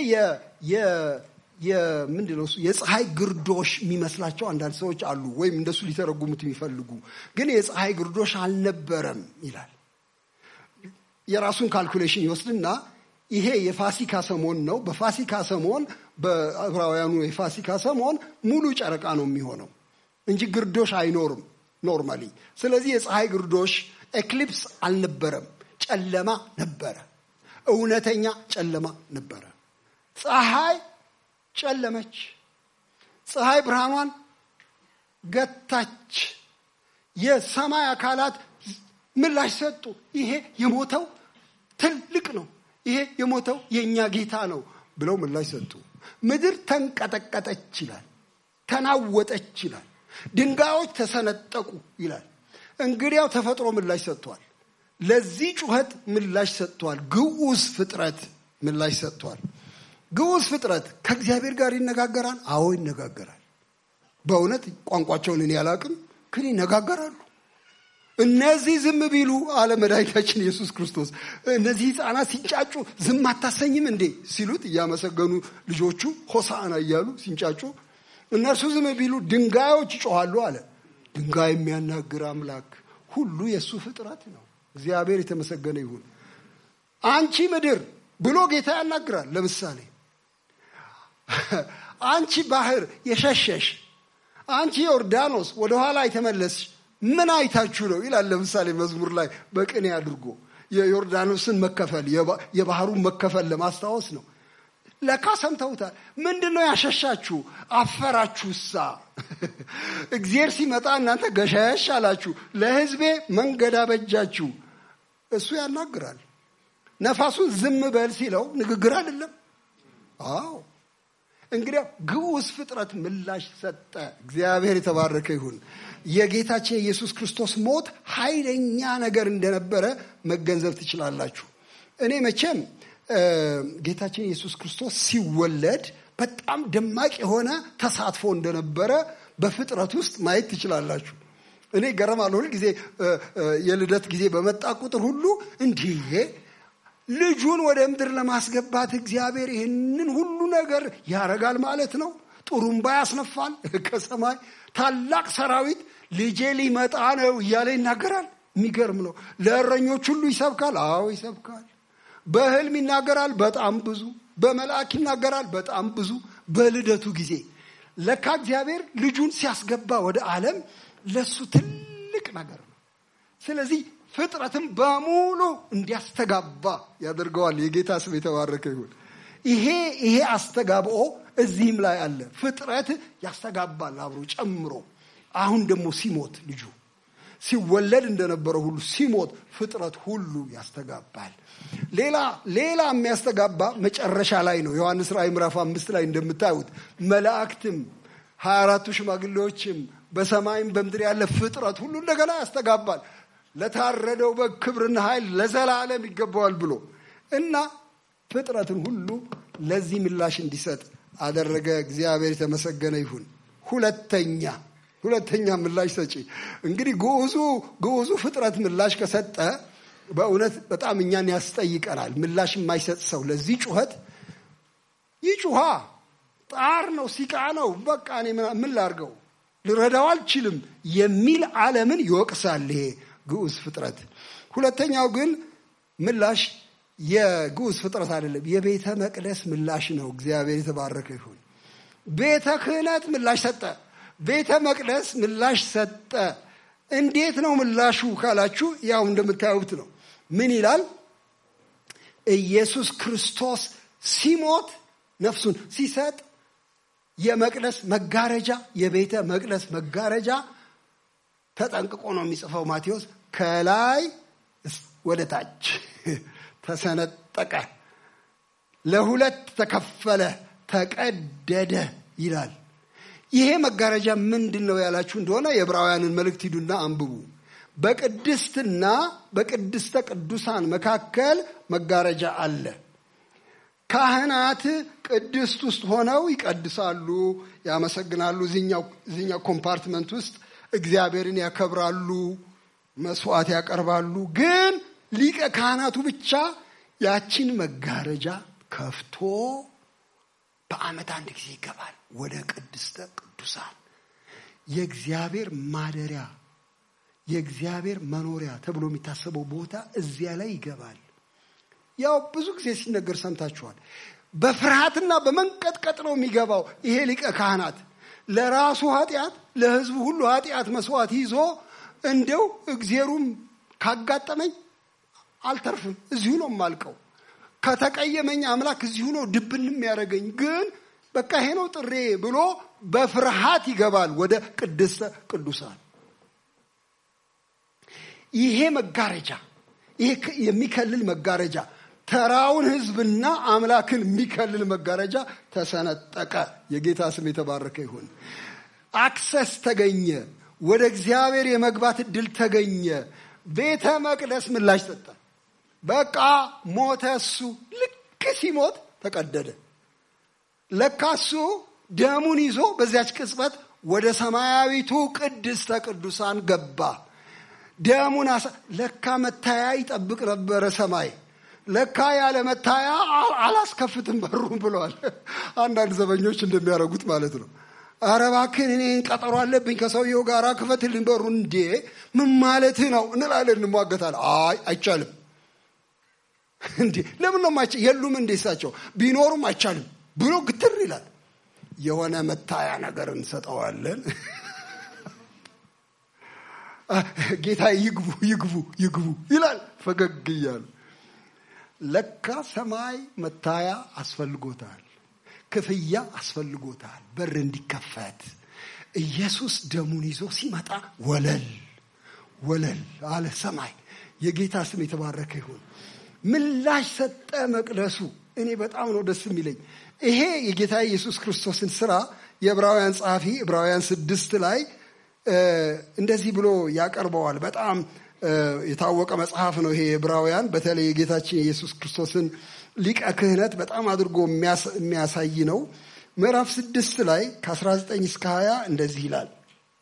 ምንድነው የፀሐይ ግርዶሽ የሚመስላቸው አንዳንድ ሰዎች አሉ፣ ወይም እንደሱ ሊተረጉሙት የሚፈልጉ ግን የፀሐይ ግርዶሽ አልነበረም ይላል። የራሱን ካልኩሌሽን ይወስድና ይሄ የፋሲካ ሰሞን ነው። በፋሲካ ሰሞን በዕብራውያኑ የፋሲካ ሰሞን ሙሉ ጨረቃ ነው የሚሆነው እንጂ ግርዶሽ አይኖርም ኖርማሊ። ስለዚህ የፀሐይ ግርዶሽ ኤክሊፕስ አልነበረም፣ ጨለማ ነበረ። እውነተኛ ጨለማ ነበረ። ፀሐይ ጨለመች። ፀሐይ ብርሃኗን ገታች። የሰማይ አካላት ምላሽ ሰጡ። ይሄ የሞተው ትልቅ ነው፣ ይሄ የሞተው የኛ ጌታ ነው ብለው ምላሽ ሰጡ። ምድር ተንቀጠቀጠች ይላል፣ ተናወጠች ይላል፣ ድንጋዮች ተሰነጠቁ ይላል። እንግዲያው ተፈጥሮ ምላሽ ሰጥቷል። ለዚህ ጩኸት ምላሽ ሰጥቷል። ግዑዝ ፍጥረት ምላሽ ሰጥቷል። ግዑዝ ፍጥረት ከእግዚአብሔር ጋር ይነጋገራል። አዎ ይነጋገራል። በእውነት ቋንቋቸውን እኔ አላቅም፣ ግን ይነጋገራሉ። እነዚህ ዝም ቢሉ አለ መድኃኒታችን ኢየሱስ ክርስቶስ። እነዚህ ሕፃናት ሲንጫጩ ዝም አታሰኝም እንዴ ሲሉት እያመሰገኑ ልጆቹ ሆሳዕና እያሉ ሲንጫጩ እነርሱ ዝም ቢሉ ድንጋዮች ይጮኻሉ አለ። ድንጋይ የሚያናግር አምላክ ሁሉ የእሱ ፍጥረት ነው። እግዚአብሔር የተመሰገነ ይሁን። አንቺ ምድር ብሎ ጌታ ያናግራል። ለምሳሌ አንቺ ባህር የሸሸሽ፣ አንቺ ዮርዳኖስ ወደኋላ የተመለስሽ ምን አይታችሁ ነው ይላል። ለምሳሌ መዝሙር ላይ በቅኔ አድርጎ የዮርዳኖስን መከፈል የባህሩን መከፈል ለማስታወስ ነው። ለካ ሰምተውታል። ምንድነው ያሸሻችሁ? አፈራችሁሳ። እግዚአብሔር ሲመጣ እናንተ ገሸሽ አላችሁ፣ ለሕዝቤ መንገድ አበጃችሁ። እሱ ያናግራል። ነፋሱን ዝም በል ሲለው ንግግር አይደለም። አዎ እንግዲህ ግዑዝ ፍጥረት ምላሽ ሰጠ። እግዚአብሔር የተባረከ ይሁን። የጌታችን የኢየሱስ ክርስቶስ ሞት ኃይለኛ ነገር እንደነበረ መገንዘብ ትችላላችሁ። እኔ መቼም ጌታችን ኢየሱስ ክርስቶስ ሲወለድ በጣም ደማቅ የሆነ ተሳትፎ እንደነበረ በፍጥረት ውስጥ ማየት ትችላላችሁ። እኔ ገረማለሁ። ሁሉ ጊዜ የልደት ጊዜ በመጣ ቁጥር ሁሉ እንዲህ ልጁን ወደ ምድር ለማስገባት እግዚአብሔር ይህንን ሁሉ ነገር ያረጋል ማለት ነው። ጡሩምባ ያስነፋል ከሰማይ ታላቅ ሰራዊት ልጄ ሊመጣ ነው እያለ ይናገራል። የሚገርም ነው። ለእረኞች ሁሉ ይሰብካል። አዎ ይሰብካል። በህልም ይናገራል፣ በጣም ብዙ። በመልአክ ይናገራል፣ በጣም ብዙ። በልደቱ ጊዜ ለካ እግዚአብሔር ልጁን ሲያስገባ ወደ ዓለም ለሱ ትልቅ ነገር ነው። ስለዚህ ፍጥረትም በሙሉ እንዲያስተጋባ ያደርገዋል። የጌታ ስም የተባረከ ይሁን። ይሄ አስተጋብኦ እዚህም ላይ አለ። ፍጥረት ያስተጋባል አብሮ ጨምሮ። አሁን ደግሞ ሲሞት ልጁ ሲወለድ እንደነበረው ሁሉ ሲሞት ፍጥረት ሁሉ ያስተጋባል። ሌላ የሚያስተጋባ መጨረሻ ላይ ነው። ዮሐንስ ራእይ ምዕራፍ 5 ላይ እንደምታዩት መላእክትም 24ቱ ሽማግሌዎችም በሰማይም በምድር ያለ ፍጥረት ሁሉ እንደገና ያስተጋባል። ለታረደው በግ ክብርና ኃይል ለዘላለም ይገባዋል ብሎ እና ፍጥረትን ሁሉ ለዚህ ምላሽ እንዲሰጥ አደረገ። እግዚአብሔር የተመሰገነ ይሁን። ሁለተኛ ምላሽ ሰጪ እንግዲህ ግዑዙ ፍጥረት ምላሽ ከሰጠ በእውነት በጣም እኛን ያስጠይቀናል። ምላሽ የማይሰጥ ሰው ለዚህ ጩኸት ይጩሃ ጣር ነው፣ ሲቃ ነው። በቃ እኔ ምን ላርገው? ልረዳው አልችልም የሚል ዓለምን ይወቅሳል ይሄ ግዑዝ ፍጥረት። ሁለተኛው ግን ምላሽ የግዑዝ ፍጥረት አይደለም፣ የቤተ መቅደስ ምላሽ ነው። እግዚአብሔር የተባረከ ይሁን። ቤተ ክህነት ምላሽ ሰጠ፣ ቤተ መቅደስ ምላሽ ሰጠ። እንዴት ነው ምላሹ ካላችሁ ያው እንደምታዩት ነው። ምን ይላል? ኢየሱስ ክርስቶስ ሲሞት ነፍሱን ሲሰጥ የመቅደስ መጋረጃ የቤተ መቅደስ መጋረጃ ተጠንቅቆ ነው የሚጽፈው ማቴዎስ፣ ከላይ ወደ ታች ተሰነጠቀ፣ ለሁለት ተከፈለ፣ ተቀደደ ይላል። ይሄ መጋረጃ ምንድን ነው ያላችሁ እንደሆነ የዕብራውያንን መልእክት ሂዱና አንብቡ። በቅድስትና በቅድስተ ቅዱሳን መካከል መጋረጃ አለ። ካህናት ቅድስት ውስጥ ሆነው ይቀድሳሉ፣ ያመሰግናሉ። እዚህኛው ኮምፓርትመንት ውስጥ እግዚአብሔርን ያከብራሉ፣ መስዋዕት ያቀርባሉ። ግን ሊቀ ካህናቱ ብቻ ያቺን መጋረጃ ከፍቶ በዓመት አንድ ጊዜ ይገባል ወደ ቅድስተ ቅዱሳን። የእግዚአብሔር ማደሪያ የእግዚአብሔር መኖሪያ ተብሎ የሚታሰበው ቦታ እዚያ ላይ ይገባል። ያው ብዙ ጊዜ ሲነገር ሰምታችኋል። በፍርሃትና በመንቀጥቀጥ ነው የሚገባው ይሄ ሊቀ ካህናት። ለራሱ ኃጢአት ለሕዝቡ ሁሉ ኃጢአት መስዋዕት ይዞ እንደው እግዚአብሔሩም ካጋጠመኝ አልተርፍም፣ እዚሁ ነው የማልቀው፣ ከተቀየመኝ አምላክ እዚሁ ነው ድብን የሚያደርገኝ፣ ግን በቃ ይሄ ነው ጥሬ ብሎ በፍርሃት ይገባል ወደ ቅድስተ ቅዱሳን። ይሄ መጋረጃ ይሄ የሚከልል መጋረጃ ተራውን ሕዝብና አምላክን የሚከልል መጋረጃ ተሰነጠቀ። የጌታ ስም የተባረከ ይሁን። አክሰስ ተገኘ፣ ወደ እግዚአብሔር የመግባት እድል ተገኘ። ቤተ መቅደስ ምላሽ ሰጠ። በቃ ሞተ። እሱ ልክ ሲሞት ተቀደደ። ለካ እሱ ደሙን ይዞ በዚያች ቅጽበት ወደ ሰማያዊቱ ቅድስተ ቅዱሳን ገባ። ደሙን ለካ መታያ ይጠብቅ ነበረ ሰማይ። ለካ ያለ መታያ አላስከፍትም በሩን ብለዋል። አንዳንድ ዘበኞች እንደሚያደርጉት ማለት ነው። ኧረ እባክህን እኔን ቀጠሮ አለብኝ ከሰውየው ጋር ክፈትልኝ በሩን። እንዴ ምን ማለትህ ነው እንላለን፣ እንሟገታለን። አይቻልም። እንዴ ለምን ነው ማይቻል? የሉም እንዴ እሳቸው ቢኖሩም አይቻልም ብሎ ግትር ይላል። የሆነ መታያ ነገር እንሰጠዋለን። ጌታ ይግቡ ይግቡ ይግቡ ይላል ፈገግ እያሉ። ለካ ሰማይ መታያ አስፈልጎታል፣ ክፍያ አስፈልጎታል፣ በር እንዲከፈት። ኢየሱስ ደሙን ይዞ ሲመጣ ወለል ወለል አለ ሰማይ። የጌታ ስም የተባረከ ይሁን። ምላሽ ሰጠ መቅደሱ። እኔ በጣም ነው ደስ የሚለኝ ይሄ የጌታ ኢየሱስ ክርስቶስን ስራ። የዕብራውያን ጸሐፊ ዕብራውያን 6 ላይ እንደዚህ ብሎ ያቀርበዋል። በጣም የታወቀ መጽሐፍ ነው ይሄ ዕብራውያን። በተለይ የጌታችን የኢየሱስ ክርስቶስን ሊቀ ክህነት በጣም አድርጎ የሚያሳይ ነው። ምዕራፍ 6 ላይ ከ19 እስከ 20 እንደዚህ ይላል።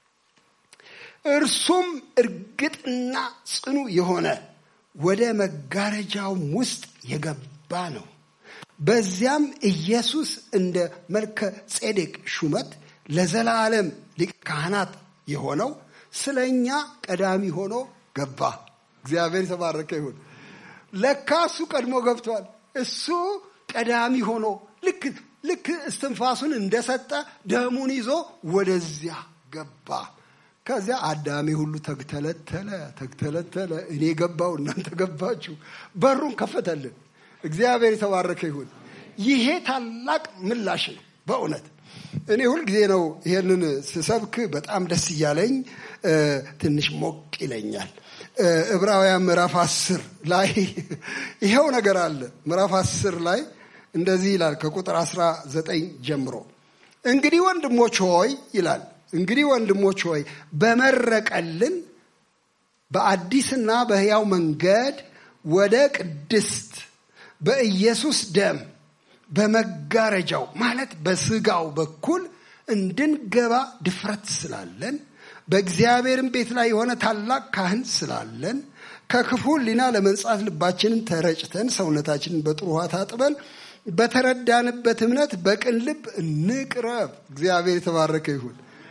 እርሱም እርግጥና ጽኑ የሆነ ወደ መጋረጃውም ውስጥ የገባ ነው። በዚያም ኢየሱስ እንደ መልከ ጼዴቅ ሹመት ለዘላለም ሊቀ ካህናት የሆነው ስለኛ ቀዳሚ ሆኖ ገባ። እግዚአብሔር የተባረከ ይሁን። ለካ እሱ ቀድሞ ገብቷል። እሱ ቀዳሚ ሆኖ ልክ እስትንፋሱን እንደሰጠ ደሙን ይዞ ወደዚያ ገባ። ከዚያ አዳሜ ሁሉ ተግተለተለ። እኔ ገባው፣ እናንተ ገባችሁ። በሩን ከፈተልን። እግዚአብሔር የተባረከ ይሁን። ይሄ ታላቅ ምላሽ ነው በእውነት። እኔ ሁል ጊዜ ነው ይሄንን ስሰብክ በጣም ደስ እያለኝ ትንሽ ሞቅ ይለኛል። ዕብራውያን ምዕራፍ 10 ላይ ይሄው ነገር አለ። ምዕራፍ 10 ላይ እንደዚህ ይላል ከቁጥር 19 ጀምሮ እንግዲህ ወንድሞች ሆይ ይላል። እንግዲህ ወንድሞች ሆይ በመረቀልን በአዲስና በሕያው መንገድ ወደ ቅድስት በኢየሱስ ደም በመጋረጃው ማለት በስጋው በኩል እንድንገባ ድፍረት ስላለን በእግዚአብሔርም ቤት ላይ የሆነ ታላቅ ካህን ስላለን ከክፉ ሕሊና ለመንጻት ልባችንን ተረጭተን ሰውነታችንን በጥሩ ውሃ ታጥበን በተረዳንበት እምነት በቅን ልብ እንቅረብ። እግዚአብሔር የተባረከ ይሁን።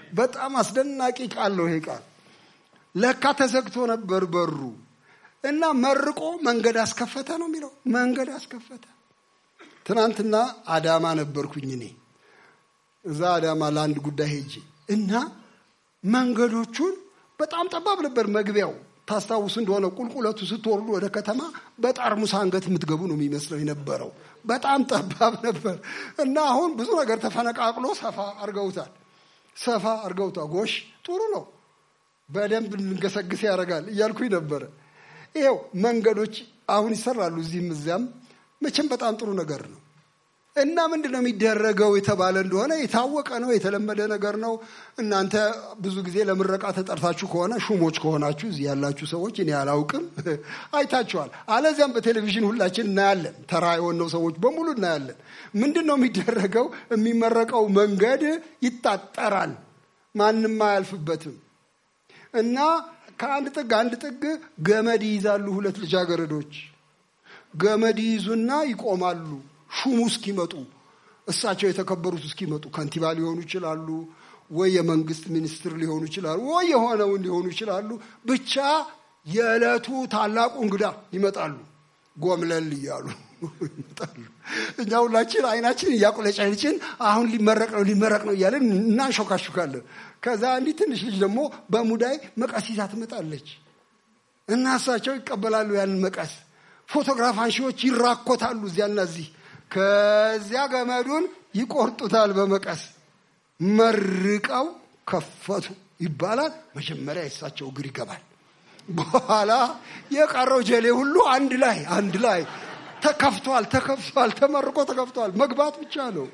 በጣም አስደናቂ ቃል ነው ይሄ ቃል። ለካ ተዘግቶ ነበር በሩ እና መርቆ መንገድ አስከፈተ ነው የሚለው። መንገድ አስከፈተ። ትናንትና አዳማ ነበርኩኝ እኔ። እዛ አዳማ ለአንድ ጉዳይ ሄጄ እና መንገዶቹን በጣም ጠባብ ነበር መግቢያው። ታስታውሱ እንደሆነ ቁልቁለቱ ስትወርዱ ወደ ከተማ በጣርሙስ አንገት የምትገቡ ነው የሚመስለው የነበረው። በጣም ጠባብ ነበር እና አሁን ብዙ ነገር ተፈነቃቅሎ ሰፋ አርገውታል። ጎሽ ጥሩ ነው፣ በደንብ እንገሰግስ ያደርጋል እያልኩኝ ነበረ። ይኸው መንገዶች አሁን ይሰራሉ እዚህም እዚያም። መቼም በጣም ጥሩ ነገር ነው እና ምንድነው የሚደረገው የተባለ እንደሆነ የታወቀ ነው፣ የተለመደ ነገር ነው። እናንተ ብዙ ጊዜ ለምረቃ ተጠርታችሁ ከሆነ ሹሞች ከሆናችሁ እዚህ ያላችሁ ሰዎች እኔ አላውቅም አይታችኋል። አለዚያም በቴሌቪዥን ሁላችን እናያለን። ተራ የሆነው ሰዎች በሙሉ እናያለን። ምንድነው የሚደረገው? የሚመረቀው መንገድ ይታጠራል፣ ማንም አያልፍበትም እና ከአንድ ጥግ አንድ ጥግ ገመድ ይይዛሉ። ሁለት ልጃገረዶች ገመድ ይዙና ይቆማሉ። ሹሙ እስኪመጡ፣ እሳቸው የተከበሩት እስኪመጡ፣ ከንቲባ ሊሆኑ ይችላሉ ወይ የመንግስት ሚኒስትር ሊሆኑ ይችላሉ ወይ የሆነውን ሊሆኑ ይችላሉ። ብቻ የዕለቱ ታላቁ እንግዳ ይመጣሉ። ጎምለል እያሉ ይመጣሉ። እኛ ሁላችን አይናችን እያቁለጨልጭን አሁን ሊመረቅ ነው እያለን እናሾካሹካለን። ከዛ አንዲት ትንሽ ልጅ ደግሞ በሙዳይ መቀስ ይዛ ትመጣለች እና እሳቸው ይቀበላሉ ያንን መቀስ። ፎቶግራፍ አንሺዎች ይራኮታሉ እዚያና እዚህ። ከዚያ ገመዱን ይቆርጡታል በመቀስ። መርቀው ከፈቱ ይባላል። መጀመሪያ የእሳቸው እግር ይገባል። በኋላ የቀረው ጀሌ ሁሉ አንድ ላይ ተከፍቷል፣ ተመርቆ ተከፍቷል። መግባት ብቻ ነው።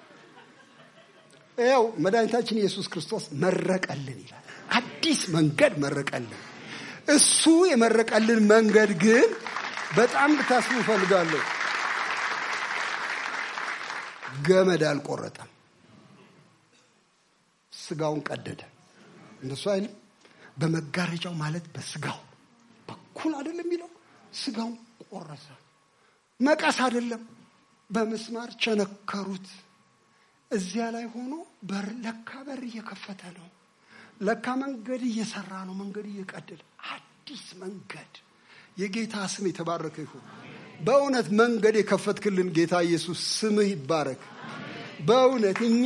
ይኸው መድኃኒታችን ኢየሱስ ክርስቶስ መረቀልን ይላል። አዲስ መንገድ መረቀልን። እሱ የመረቀልን መንገድ ግን በጣም ልታስቡ እፈልጋለሁ። ገመድ አልቆረጠም፣ ስጋውን ቀደደ። እንደሱ አይልም? በመጋረጃው ማለት በስጋው በኩል አይደለም የሚለው፣ ስጋውን ቆረሰ። መቀስ አይደለም፣ በመስማር ቸነከሩት። እዚያ ላይ ሆኖ ለካ በር እየከፈተ ነው፣ ለካ መንገድ እየሰራ ነው፣ መንገድ እየቀደደ አዲስ መንገድ። የጌታ ስም የተባረከ ይሁን። በእውነት መንገድ የከፈትክልን ጌታ ኢየሱስ ስምህ ይባረክ። በእውነት እኛ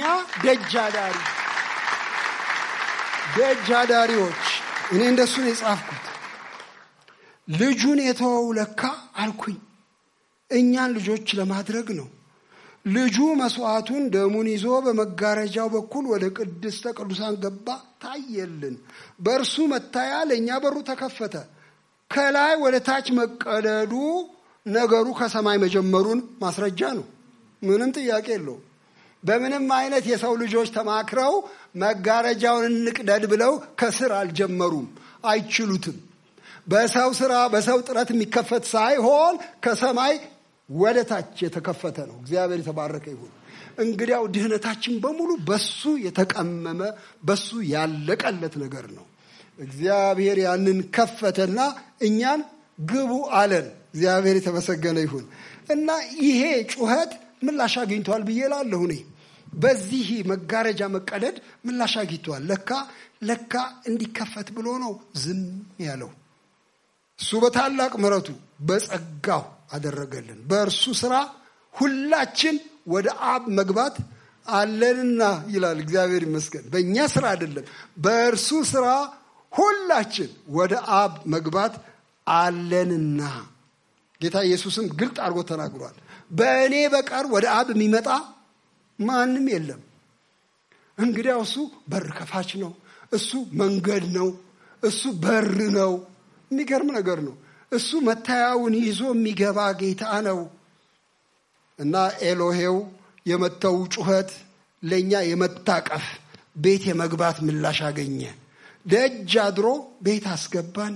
ደጅ አዳሪዎች፣ እኔ እንደሱ ነው የጻፍኩት። ልጁን የተወው ለካ አልኩኝ እኛን ልጆች ለማድረግ ነው። ልጁ መስዋዕቱን ደሙን ይዞ በመጋረጃው በኩል ወደ ቅድስተ ቅዱሳን ገባ፣ ታየልን። በእርሱ መታያ ለእኛ በሩ ተከፈተ። ከላይ ወደ ታች መቀደዱ ነገሩ ከሰማይ መጀመሩን ማስረጃ ነው። ምንም ጥያቄ የለው። በምንም አይነት የሰው ልጆች ተማክረው መጋረጃውን እንቅደድ ብለው ከስር አልጀመሩም፣ አይችሉትም። በሰው ስራ በሰው ጥረት የሚከፈት ሳይሆን ከሰማይ ወደ ታች የተከፈተ ነው። እግዚአብሔር የተባረከ ይሁን። እንግዲያው ድህነታችን በሙሉ በሱ የተቀመመ በሱ ያለቀለት ነገር ነው። እግዚአብሔር ያንን ከፈተና እኛን ግቡ አለን። እግዚአብሔር የተመሰገነ ይሁን። እና ይሄ ጩኸት ምላሽ አግኝቷል ብዬ እላለሁ እኔ። በዚህ መጋረጃ መቀደድ ምላሽ አግኝቷል። ለካ እንዲከፈት ብሎ ነው ዝም ያለው። እሱ በታላቅ ምሕረቱ በጸጋው አደረገልን። በእርሱ ስራ ሁላችን ወደ አብ መግባት አለንና ይላል። እግዚአብሔር ይመስገን። በእኛ ስራ አይደለም፣ በእርሱ ስራ ሁላችን ወደ አብ መግባት አለንና። ጌታ ኢየሱስም ግልጥ አድርጎ ተናግሯል። በእኔ በቀር ወደ አብ የሚመጣ ማንም የለም። እንግዲያው እሱ በር ከፋች ነው፣ እሱ መንገድ ነው፣ እሱ በር ነው። የሚገርም ነገር ነው። እሱ መታያውን ይዞ የሚገባ ጌታ ነው። እና ኤሎሄው የመተው ጩኸት ለእኛ የመታቀፍ ቤት የመግባት ምላሽ አገኘ። ደጅ አድሮ ቤት አስገባን።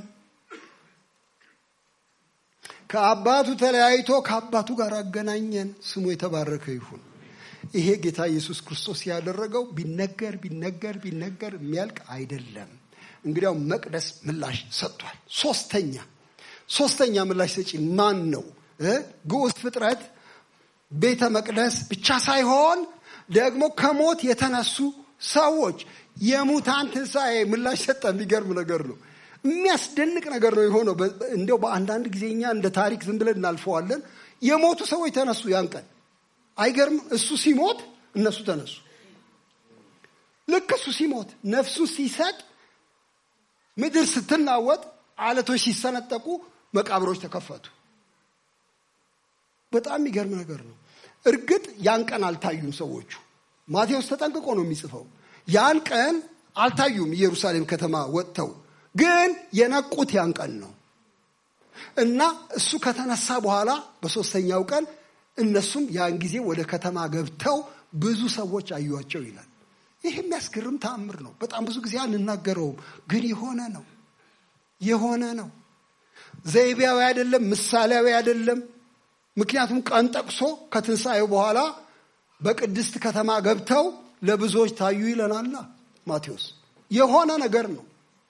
ከአባቱ ተለያይቶ ከአባቱ ጋር አገናኘን። ስሙ የተባረከ ይሁን። ይሄ ጌታ ኢየሱስ ክርስቶስ ያደረገው ቢነገር የሚያልቅ አይደለም። እንግዲያው መቅደስ ምላሽ ሰጥቷል። ሶስተኛ ምላሽ ሰጪ ማን ነው? ግዑዝ ፍጥረት ቤተ መቅደስ ብቻ ሳይሆን ደግሞ ከሞት የተነሱ ሰዎች የሙታን ትንሣኤ ምላሽ ሰጠ። የሚገርም ነገር ነው። የሚያስደንቅ ነገር ነው የሆነው። እንደው በአንዳንድ ጊዜኛ እንደ ታሪክ ዝም ብለን እናልፈዋለን። የሞቱ ሰዎች ተነሱ ያን ቀን። አይገርም? እሱ ሲሞት እነሱ ተነሱ። ልክ እሱ ሲሞት ነፍሱ ሲሰጥ ምድር ስትናወጥ፣ አለቶች ሲሰነጠቁ፣ መቃብሮች ተከፈቱ። በጣም የሚገርም ነገር ነው። እርግጥ ያን ቀን አልታዩም ሰዎቹ። ማቴዎስ ተጠንቅቆ ነው የሚጽፈው። ያን ቀን አልታዩም ኢየሩሳሌም ከተማ ወጥተው፣ ግን የነቁት ያን ቀን ነው። እና እሱ ከተነሳ በኋላ በሶስተኛው ቀን እነሱም ያን ጊዜ ወደ ከተማ ገብተው ብዙ ሰዎች አዩአቸው ይላል። ይህ የሚያስገርም ተአምር ነው። በጣም ብዙ ጊዜ አንናገረውም፣ ግን የሆነ ነው። ዘይቤያዊ አይደለም፣ ምሳሌያዊ አይደለም። ምክንያቱም ቀን ጠቅሶ ከትንሣኤው በኋላ በቅድስት ከተማ ገብተው ለብዙዎች ታዩ ይለናል ማቴዎስ። የሆነ ነገር ነው።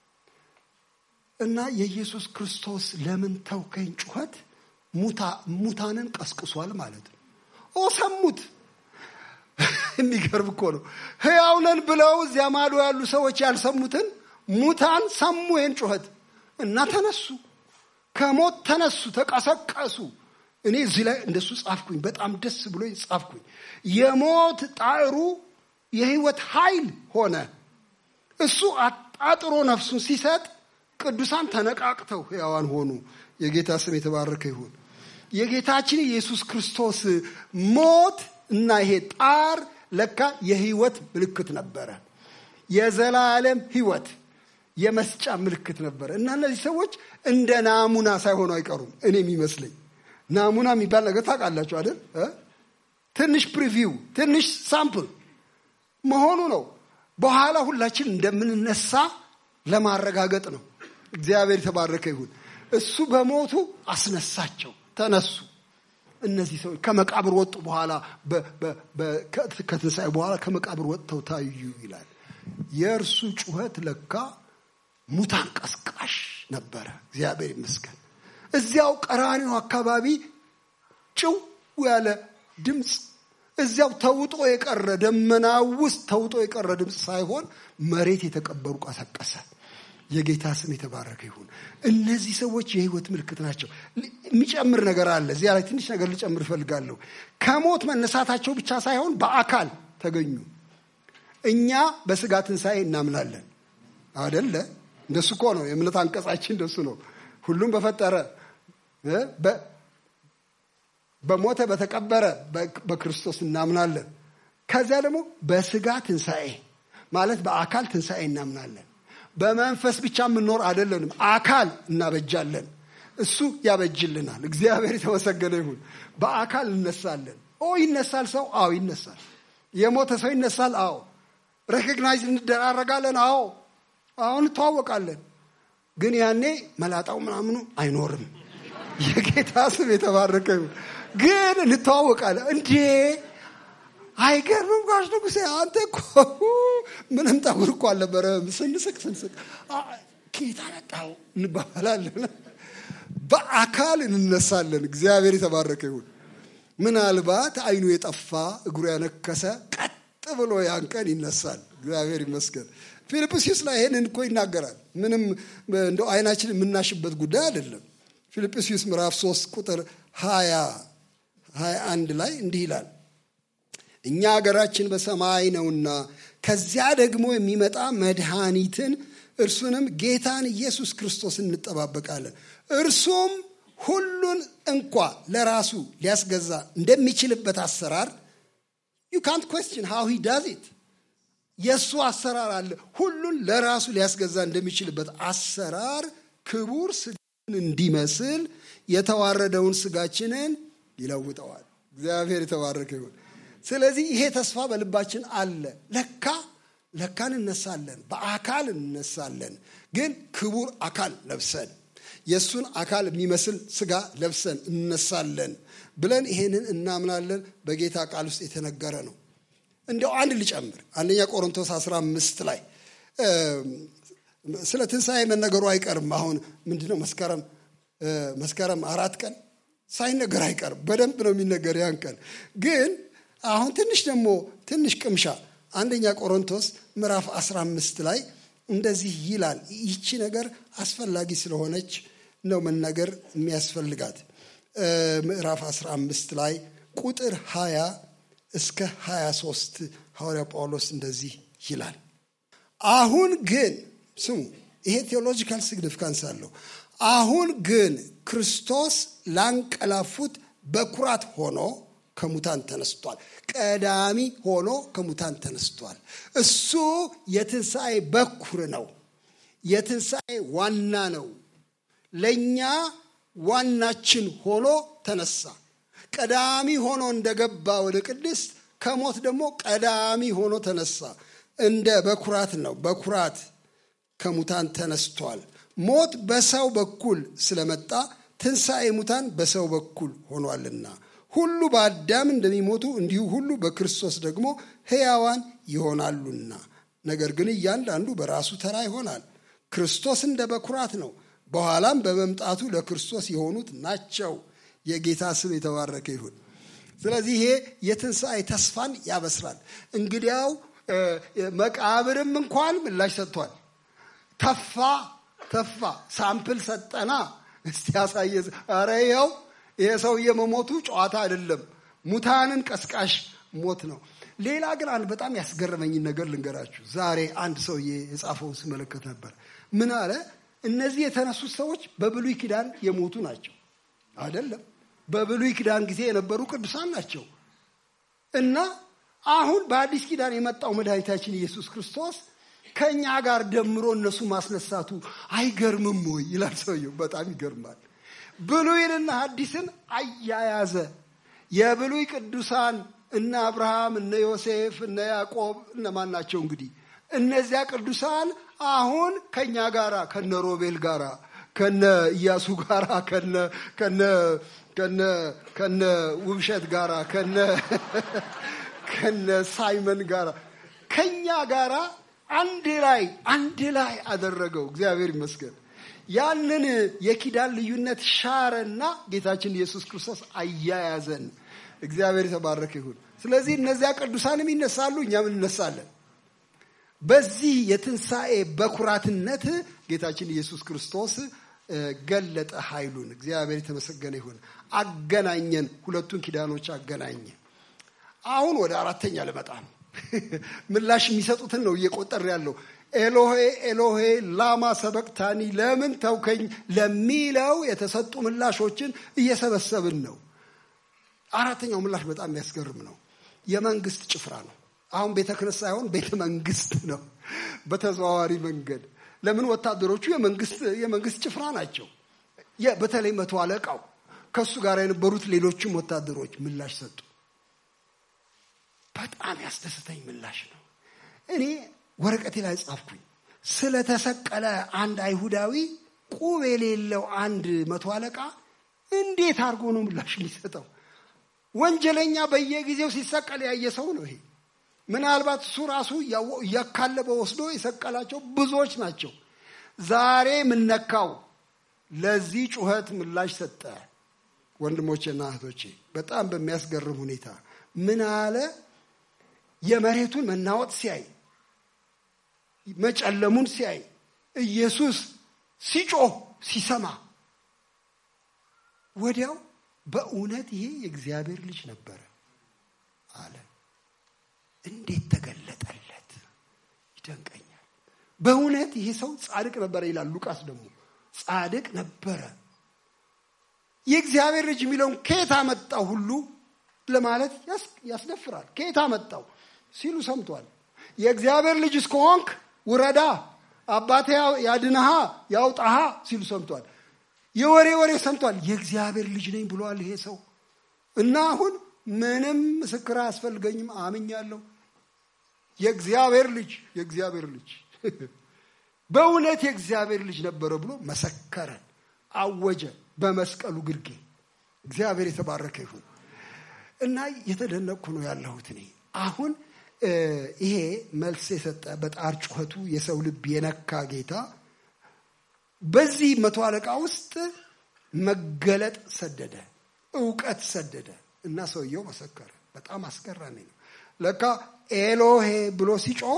እና የኢየሱስ ክርስቶስ ለምን ተውከኝ ጩኸት ሙታንን ቀስቅሷል ማለት ነው። ሰሙት። የሚገርም እኮ ነው። ሕያው ነን ብለው እዚያ ማዶ ያሉ ሰዎች ያልሰሙትን ሙታን ሰሙ ይህን ጩኸት እና ተነሱ። ከሞት ተነሱ፣ ተቀሰቀሱ። እኔ እዚህ ላይ እንደሱ ጻፍኩኝ። በጣም ደስ ብሎኝ ጻፍኩኝ። የሞት ጣዕሩ የህይወት ኃይል ሆነ። እሱ አጣጥሮ ነፍሱን ሲሰጥ ቅዱሳን ተነቃቅተው ሕያዋን ሆኑ። የጌታ ስም የተባረከ ይሁን። የጌታችን ኢየሱስ ክርስቶስ ሞት እና ይሄ ጣር ለካ የህይወት ምልክት ነበረ። የዘላለም ህይወት የመስጫ ምልክት ነበረ። እና እነዚህ ሰዎች እንደ ናሙና ሳይሆኑ አይቀሩም። እኔ የሚመስለኝ ናሙና የሚባል ነገር ታውቃላችሁ አይደል? ትንሽ ፕሪቪው፣ ትንሽ ሳምፕል መሆኑ ነው። በኋላ ሁላችን እንደምንነሳ ለማረጋገጥ ነው። እግዚአብሔር የተባረከ ይሁን። እሱ በሞቱ አስነሳቸው፣ ተነሱ። እነዚህ ሰዎች ከመቃብር ወጡ። በኋላ ከትንሣኤ በኋላ ከመቃብር ወጥተው ታዩ ይላል። የእርሱ ጩኸት ለካ ሙታን ቀስቃሽ ነበረ። እግዚአብሔር ይመስገን። እዚያው ቀራንዮ አካባቢ ጭው ያለ ድምፅ፣ እዚያው ተውጦ የቀረ ደመና ውስጥ ተውጦ የቀረ ድምፅ ሳይሆን መሬት የተቀበሩ ቀሰቀሰ። የጌታ ስም የተባረከ ይሁን። እነዚህ ሰዎች የህይወት ምልክት ናቸው። የሚጨምር ነገር አለ እዚያ ላይ ትንሽ ነገር ልጨምር እፈልጋለሁ። ከሞት መነሳታቸው ብቻ ሳይሆን በአካል ተገኙ። እኛ በስጋ ትንሣኤ እናምናለን አይደለ? እንደሱ እኮ ነው የእምነት አንቀጻችን፣ እንደሱ ነው። ሁሉም በፈጠረ በሞተ በተቀበረ በክርስቶስ እናምናለን። ከዚያ ደግሞ በስጋ ትንሣኤ ማለት በአካል ትንሣኤ እናምናለን። በመንፈስ ብቻ የምንኖር አይደለንም። አካል እናበጃለን፣ እሱ ያበጅልናል። እግዚአብሔር የተመሰገነ ይሁን። በአካል እነሳለን። ይነሳል ሰው? አዎ ይነሳል። የሞተ ሰው ይነሳል? አዎ። ሬኮግናይዝ እንደራረጋለን? አዎ። አሁን እንተዋወቃለን። ግን ያኔ መላጣው ምናምኑ አይኖርም። የጌታ ስም የተባረከ ይሁን። ግን እንተዋወቃለን። እንዴ አይገርምም? ጋሽ ንጉሴ አንተ እኮ ምንም ጠጉር እኮ አልነበረም። ስንስቅ ኬታ መጣው እንባባላለን። በአካል እንነሳለን። እግዚአብሔር የተባረከ ይሁን። ምናልባት አይኑ የጠፋ እግሩ ያነከሰ ቀጥ ብሎ ያን ቀን ይነሳል። እግዚአብሔር ይመስገን። ፊልጵስዩስ ላይ ይሄንን እኮ ይናገራል። ምንም እንደው አይናችን የምናሽበት ጉዳይ አይደለም። ፊልጵስዩስ ምዕራፍ 3 ቁጥር 21 ላይ እንዲህ ይላል፣ እኛ ሀገራችን በሰማይ ነውና ከዚያ ደግሞ የሚመጣ መድኃኒትን እርሱንም ጌታን ኢየሱስ ክርስቶስ እንጠባበቃለን። እርሱም ሁሉን እንኳ ለራሱ ሊያስገዛ እንደሚችልበት አሰራር you can't question how he does it። የሱ አሰራር አለ። ሁሉን ለራሱ ሊያስገዛ እንደሚችልበት አሰራር ክቡር ስጋን እንዲመስል የተዋረደውን ስጋችንን ይለውጠዋል። እግዚአብሔር የተባረከ ይሁን። ስለዚህ ይሄ ተስፋ በልባችን አለ። ለካ እንነሳለን፣ በአካል እንነሳለን። ግን ክቡር አካል ለብሰን የሱን አካል የሚመስል ስጋ ለብሰን እንነሳለን ብለን ይሄንን እናምናለን። በጌታ ቃል ውስጥ የተነገረ ነው። እንደው አንድ ልጨምር። አንደኛ ቆሮንቶስ 15 ላይ ስለ ትንሣኤ መነገሩ አይቀርም። አሁን ምንድነው መስከረም 4 ቀን ሳይነገር አይቀርም። በደንብ ነው የሚነገር ያን ቀን። ግን አሁን ትንሽ ቅምሻ አንደኛ ቆሮንቶስ ምዕራፍ 15 ላይ እንደዚህ ይላል። ይቺ ነገር አስፈላጊ ስለሆነች ነው መናገር የሚያስፈልጋት። ምዕራፍ 15 ላይ ቁጥር 20 እስከ 23 ሐዋርያው ጳውሎስ እንደዚህ ይላል። አሁን ግን ስሙ፣ ይሄ ቴዎሎጂካል ሲግኒፊካንስ አለው። አሁን ግን ክርስቶስ ላንቀላፉት በኩራት ሆኖ ከሙታን ተነስቷል። ቀዳሚ ሆኖ ከሙታን ተነስቷል። እሱ የትንሣኤ በኩር ነው። የትንሣኤ ዋና ነው። ለኛ ዋናችን ሆኖ ተነሳ። ቀዳሚ ሆኖ እንደገባ ወደ ቅድስት ከሞት ደግሞ ቀዳሚ ሆኖ ተነሳ። እንደ በኩራት ነው። በኩራት ከሙታን ተነስቷል። ሞት በሰው በኩል ስለመጣ ትንሣኤ ሙታን በሰው በኩል ሆኗልና ሁሉ በአዳም እንደሚሞቱ እንዲሁ ሁሉ በክርስቶስ ደግሞ ሕያዋን ይሆናሉና። ነገር ግን እያንዳንዱ በራሱ ተራ ይሆናል። ክርስቶስ እንደ በኩራት ነው፣ በኋላም በመምጣቱ ለክርስቶስ የሆኑት ናቸው። የጌታ ስም የተባረከ ይሁን። ስለዚህ ይሄ የትንሣኤ ተስፋን ያበስራል። እንግዲያው መቃብርም እንኳን ምላሽ ሰጥቷል። ተፋ ሳምፕል ሰጠና እስቲ ያሳየ። ኧረ ይኸው ይሄ ሰውዬ መሞቱ ጨዋታ አይደለም፣ ሙታንን ቀስቃሽ ሞት ነው። ሌላ ግን አንድ በጣም ያስገረመኝ ነገር ልንገራችሁ። ዛሬ አንድ ሰውዬ የጻፈውን ስመለከት ነበር። ምን አለ? እነዚህ የተነሱት ሰዎች በብሉይ ኪዳን የሞቱ ናቸው አይደለም፣ በብሉይ ኪዳን ጊዜ የነበሩ ቅዱሳን ናቸው። እና አሁን በአዲስ ኪዳን የመጣው መድኃኒታችን ኢየሱስ ክርስቶስ ከኛ ጋር ደምሮ እነሱ ማስነሳቱ አይገርምም ወይ ይላል ሰውየው። በጣም ይገርማል። ብሉይንና ሐዲስን አያያዘ። የብሉይ ቅዱሳን እነ አብርሃም፣ እነ ዮሴፍ፣ እነ ያዕቆብ እነማን ናቸው? እንግዲህ እነዚያ ቅዱሳን አሁን ከኛ ጋራ ከነ ሮቤል ጋራ ከነ ኢያሱ ጋራ ከነ ውብሸት ጋራ ከነ ሳይመን ጋራ ከኛ ጋራ አንድ ላይ አደረገው። እግዚአብሔር ይመስገን። ያንን የኪዳን ልዩነት ሻረና ጌታችን ኢየሱስ ክርስቶስ አያያዘን። እግዚአብሔር የተባረከ ይሁን። ስለዚህ እነዚያ ቅዱሳንም ይነሳሉ፣ እኛም እንነሳለን። በዚህ የትንሣኤ በኩራትነት ጌታችን ኢየሱስ ክርስቶስ ገለጠ ኃይሉን። እግዚአብሔር የተመሰገነ ይሁን። አገናኘን፣ ሁለቱን ኪዳኖች አገናኘ። አሁን ወደ አራተኛ ልመጣ ነው። ምላሽ የሚሰጡትን ነው እየቆጠር ያለው። ኤሎሄ ኤሎሄ ላማ ሰበቅታኒ፣ ለምን ተውከኝ ለሚለው የተሰጡ ምላሾችን እየሰበሰብን ነው። አራተኛው ምላሽ በጣም የሚያስገርም ነው። የመንግስት ጭፍራ ነው። አሁን ቤተ ክህነት ሳይሆን ቤተ መንግስት ነው። በተዘዋዋሪ መንገድ ለምን? ወታደሮቹ የመንግስት ጭፍራ ናቸው። በተለይ መቶ አለቃው ከሱ ጋር የነበሩት ሌሎችም ወታደሮች ምላሽ ሰጡ። በጣም ያስደስተኝ ምላሽ ነው። እኔ ወረቀቴ ላይ ጻፍኩኝ። ስለተሰቀለ አንድ አይሁዳዊ ቁብ የሌለው አንድ መቶ አለቃ እንዴት አድርጎ ነው ምላሽ የሚሰጠው? ወንጀለኛ በየጊዜው ሲሰቀል ያየ ሰው ነው ይሄ። ምናልባት እሱ ራሱ እያካለበ ወስዶ የሰቀላቸው ብዙዎች ናቸው። ዛሬ ምነካው? ለዚህ ጩኸት ምላሽ ሰጠ። ወንድሞቼና እህቶቼ በጣም በሚያስገርም ሁኔታ ምን አለ? የመሬቱን መናወጥ ሲያይ፣ መጨለሙን ሲያይ፣ ኢየሱስ ሲጮህ ሲሰማ ወዲያው በእውነት ይሄ የእግዚአብሔር ልጅ ነበረ አለ። እንዴት ተገለጠለት! ይደንቀኛል። በእውነት ይሄ ሰው ጻድቅ ነበረ ይላል ሉቃስ ደግሞ። ጻድቅ ነበረ። የእግዚአብሔር ልጅ የሚለውን ከየት አመጣው ሁሉ ለማለት ያስደፍራል። ከየት አመጣው ሲሉ ሰምቷል። የእግዚአብሔር ልጅ እስከሆንክ ውረዳ፣ አባቴ ያድንሃ ያውጣሃ ሲሉ ሰምቷል። የወሬ ሰምቷል። የእግዚአብሔር ልጅ ነኝ ብሏል ይሄ ሰው። እና አሁን ምንም ምስክር አያስፈልገኝም፣ አምኛለሁ። የእግዚአብሔር ልጅ በእውነት የእግዚአብሔር ልጅ ነበረ ብሎ መሰከረ፣ አወጀ በመስቀሉ ግርጌ። እግዚአብሔር የተባረከ ይሁን። እና የተደነቅኩ ነው ያለሁት እኔ አሁን ይሄ መልስ የሰጠ በጣር ጩኸቱ የሰው ልብ የነካ ጌታ በዚህ መቶ አለቃ ውስጥ መገለጥ ሰደደ፣ ዕውቀት ሰደደ እና ሰውየው መሰከረ። በጣም አስገራሚ ነው። ለካ ኤሎሄ ብሎ ሲጮህ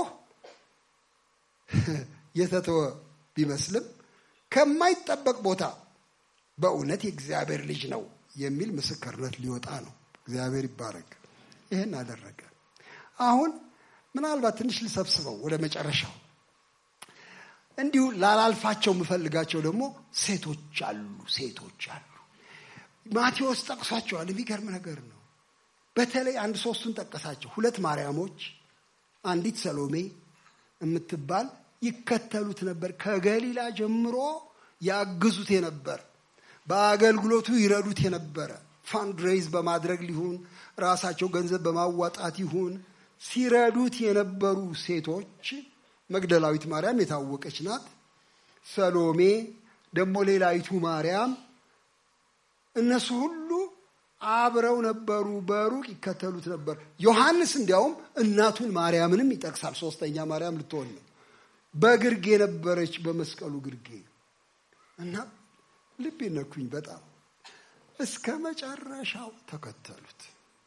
የተተወ ቢመስልም ከማይጠበቅ ቦታ በእውነት የእግዚአብሔር ልጅ ነው የሚል ምስክርነት ሊወጣ ነው። እግዚአብሔር ይባረክ። ይሄን አደረገ። አሁን ምናልባት ትንሽ ልሰብስበው ወደ መጨረሻው። እንዲሁ ላላልፋቸው የምፈልጋቸው ደግሞ ሴቶች አሉ። ማቴዎስ ጠቅሷቸዋል። የሚገርም ነገር ነው። በተለይ አንድ ሶስቱን ጠቀሳቸው። 2 ማርያሞች፣ አንዲት ሰሎሜ የምትባል ይከተሉት ነበር። ከገሊላ ጀምሮ ያግዙት የነበር፣ በአገልግሎቱ ይረዱት የነበረ፣ ፋንድሬዝ በማድረግ ሊሆን ራሳቸው ገንዘብ በማዋጣት ይሁን ሲረዱት የነበሩ ሴቶች፣ መግደላዊት ማርያም የታወቀች ናት። ሰሎሜ ደግሞ ሌላይቱ ማርያም፣ እነሱ ሁሉ አብረው ነበሩ። በሩቅ ይከተሉት ነበር። ዮሐንስ እንዲያውም እናቱን ማርያምንም ይጠቅሳል። 3ኛ ማርያም ልትሆን ነው። በግርጌ ነበረች፣ በመስቀሉ ግርጌ። እና ልቤ ነኩኝ በጣም። እስከ መጨረሻው ተከተሉት።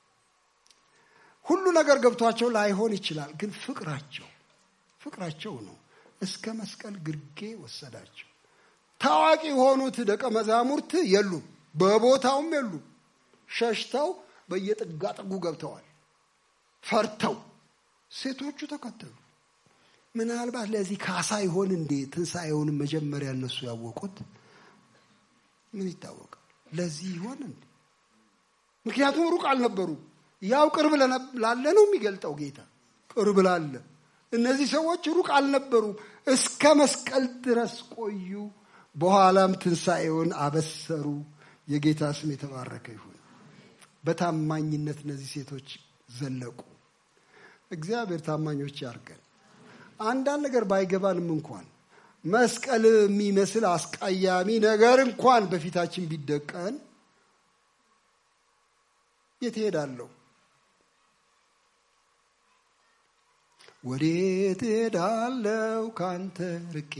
ሁሉ ነገር ገብቷቸው ላይሆን ይችላል፣ ግን ፍቅራቸው ነው እስከ መስቀል ግርጌ ወሰዳቸው። ታዋቂ የሆኑት ደቀ መዛሙርት የሉም፣ በቦታውም የሉም። ሸሽተው በየጥጋጥጉ ገብተዋል፣ ፈርተው። ሴቶቹ ተከተሉ። ምናልባት ለዚህ ካሳ ይሆን እንዴ ትንሣኤውንም መጀመሪያ እነሱ ያወቁት? ምን ይታወቃል? ለዚህ ይሆን እንዴ? ምክንያቱም ሩቅ አልነበሩ። ያው ቅርብ ላለ ነው የሚገልጠው ጌታ፣ ቅርብ ላለ። እነዚህ ሰዎች ሩቅ አልነበሩም። እስከ መስቀል ድረስ ቆዩ። በኋላም ትንሣኤውን አበሰሩ። የጌታ ስም የተባረከ ይሁን። በታማኝነት እነዚህ ሴቶች ዘለቁ። እግዚአብሔር ታማኞች ያርገን። አንዳንድ ነገር ባይገባንም እንኳን መስቀል የሚመስል አስቀያሚ ነገር እንኳን በፊታችን ቢደቀን የት ሄዳለሁ? ወዴት ሄዳለሁ ካንተ ርቄ?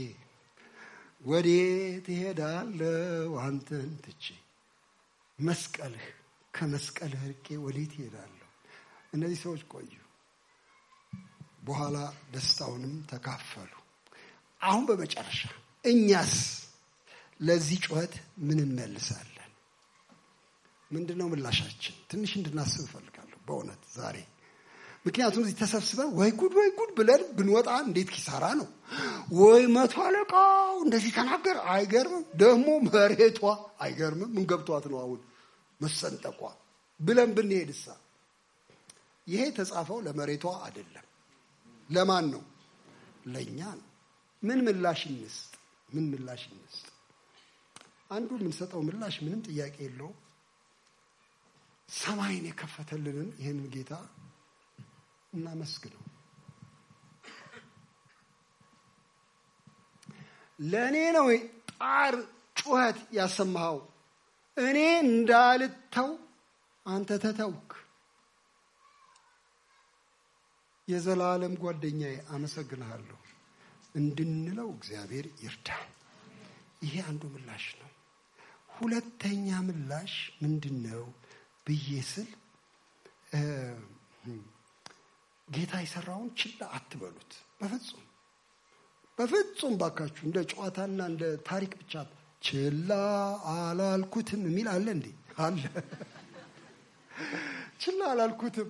ወዴት ሄዳለሁ አንተን ትቼ? መስቀልህ ከመስቀልህ ርቄ ወዴት ሄዳለሁ? እነዚህ ሰዎች ቆዩ። በኋላ ደስታውንም ተካፈሉ። አሁን በመጨረሻ እኛስ ለዚህ ጩኸት ምን እንመልሳለን? ምንድነው ምላሻችን? ትንሽ እንድናስብ እፈልጋለሁ በእውነት ዛሬ። ምክንያቱም እዚህ ተሰብስበን ወይ ጉድ ብለን ብንወጣ እንዴት ኪሳራ ነው። ወይ 100 አለቃው እንደዚህ ተናገር፣ አይገርምም? ደግሞ መሬቷ አይገርምም? ምን ገብቷት ነው አሁን መሰንጠቋ ብለን ብንሄድሳ? ይሄ የተጻፈው ለመሬቷ አይደለም። ለማን ነው? ለኛ ነው። ምን ምላሽ እንስጥ? አንዱ የምንሰጠው ምላሽ ምንም ጥያቄ የለውም። ሰማይን የከፈተልንን ይህንን ጌታ እናመስግነው። ለእኔ ነው ጣር ጩኸት ያሰማኸው። እኔ እንዳልተው አንተ ተተውክ። የዘላለም ጓደኛዬ አመሰግንሃለሁ እንድንለው እግዚአብሔር ይርዳን። ይሄ አንዱ ምላሽ ነው። ሁለተኛ ምላሽ ምንድነው ብዬ ስል ጌታ የሰራውን ችላ አትበሉት። በፍጹም ባካችሁ። እንደ ጨዋታና እንደ ታሪክ ብቻ ችላ አላልኩትም የሚል አለ እንዴ? አለ። ችላ አላልኩትም።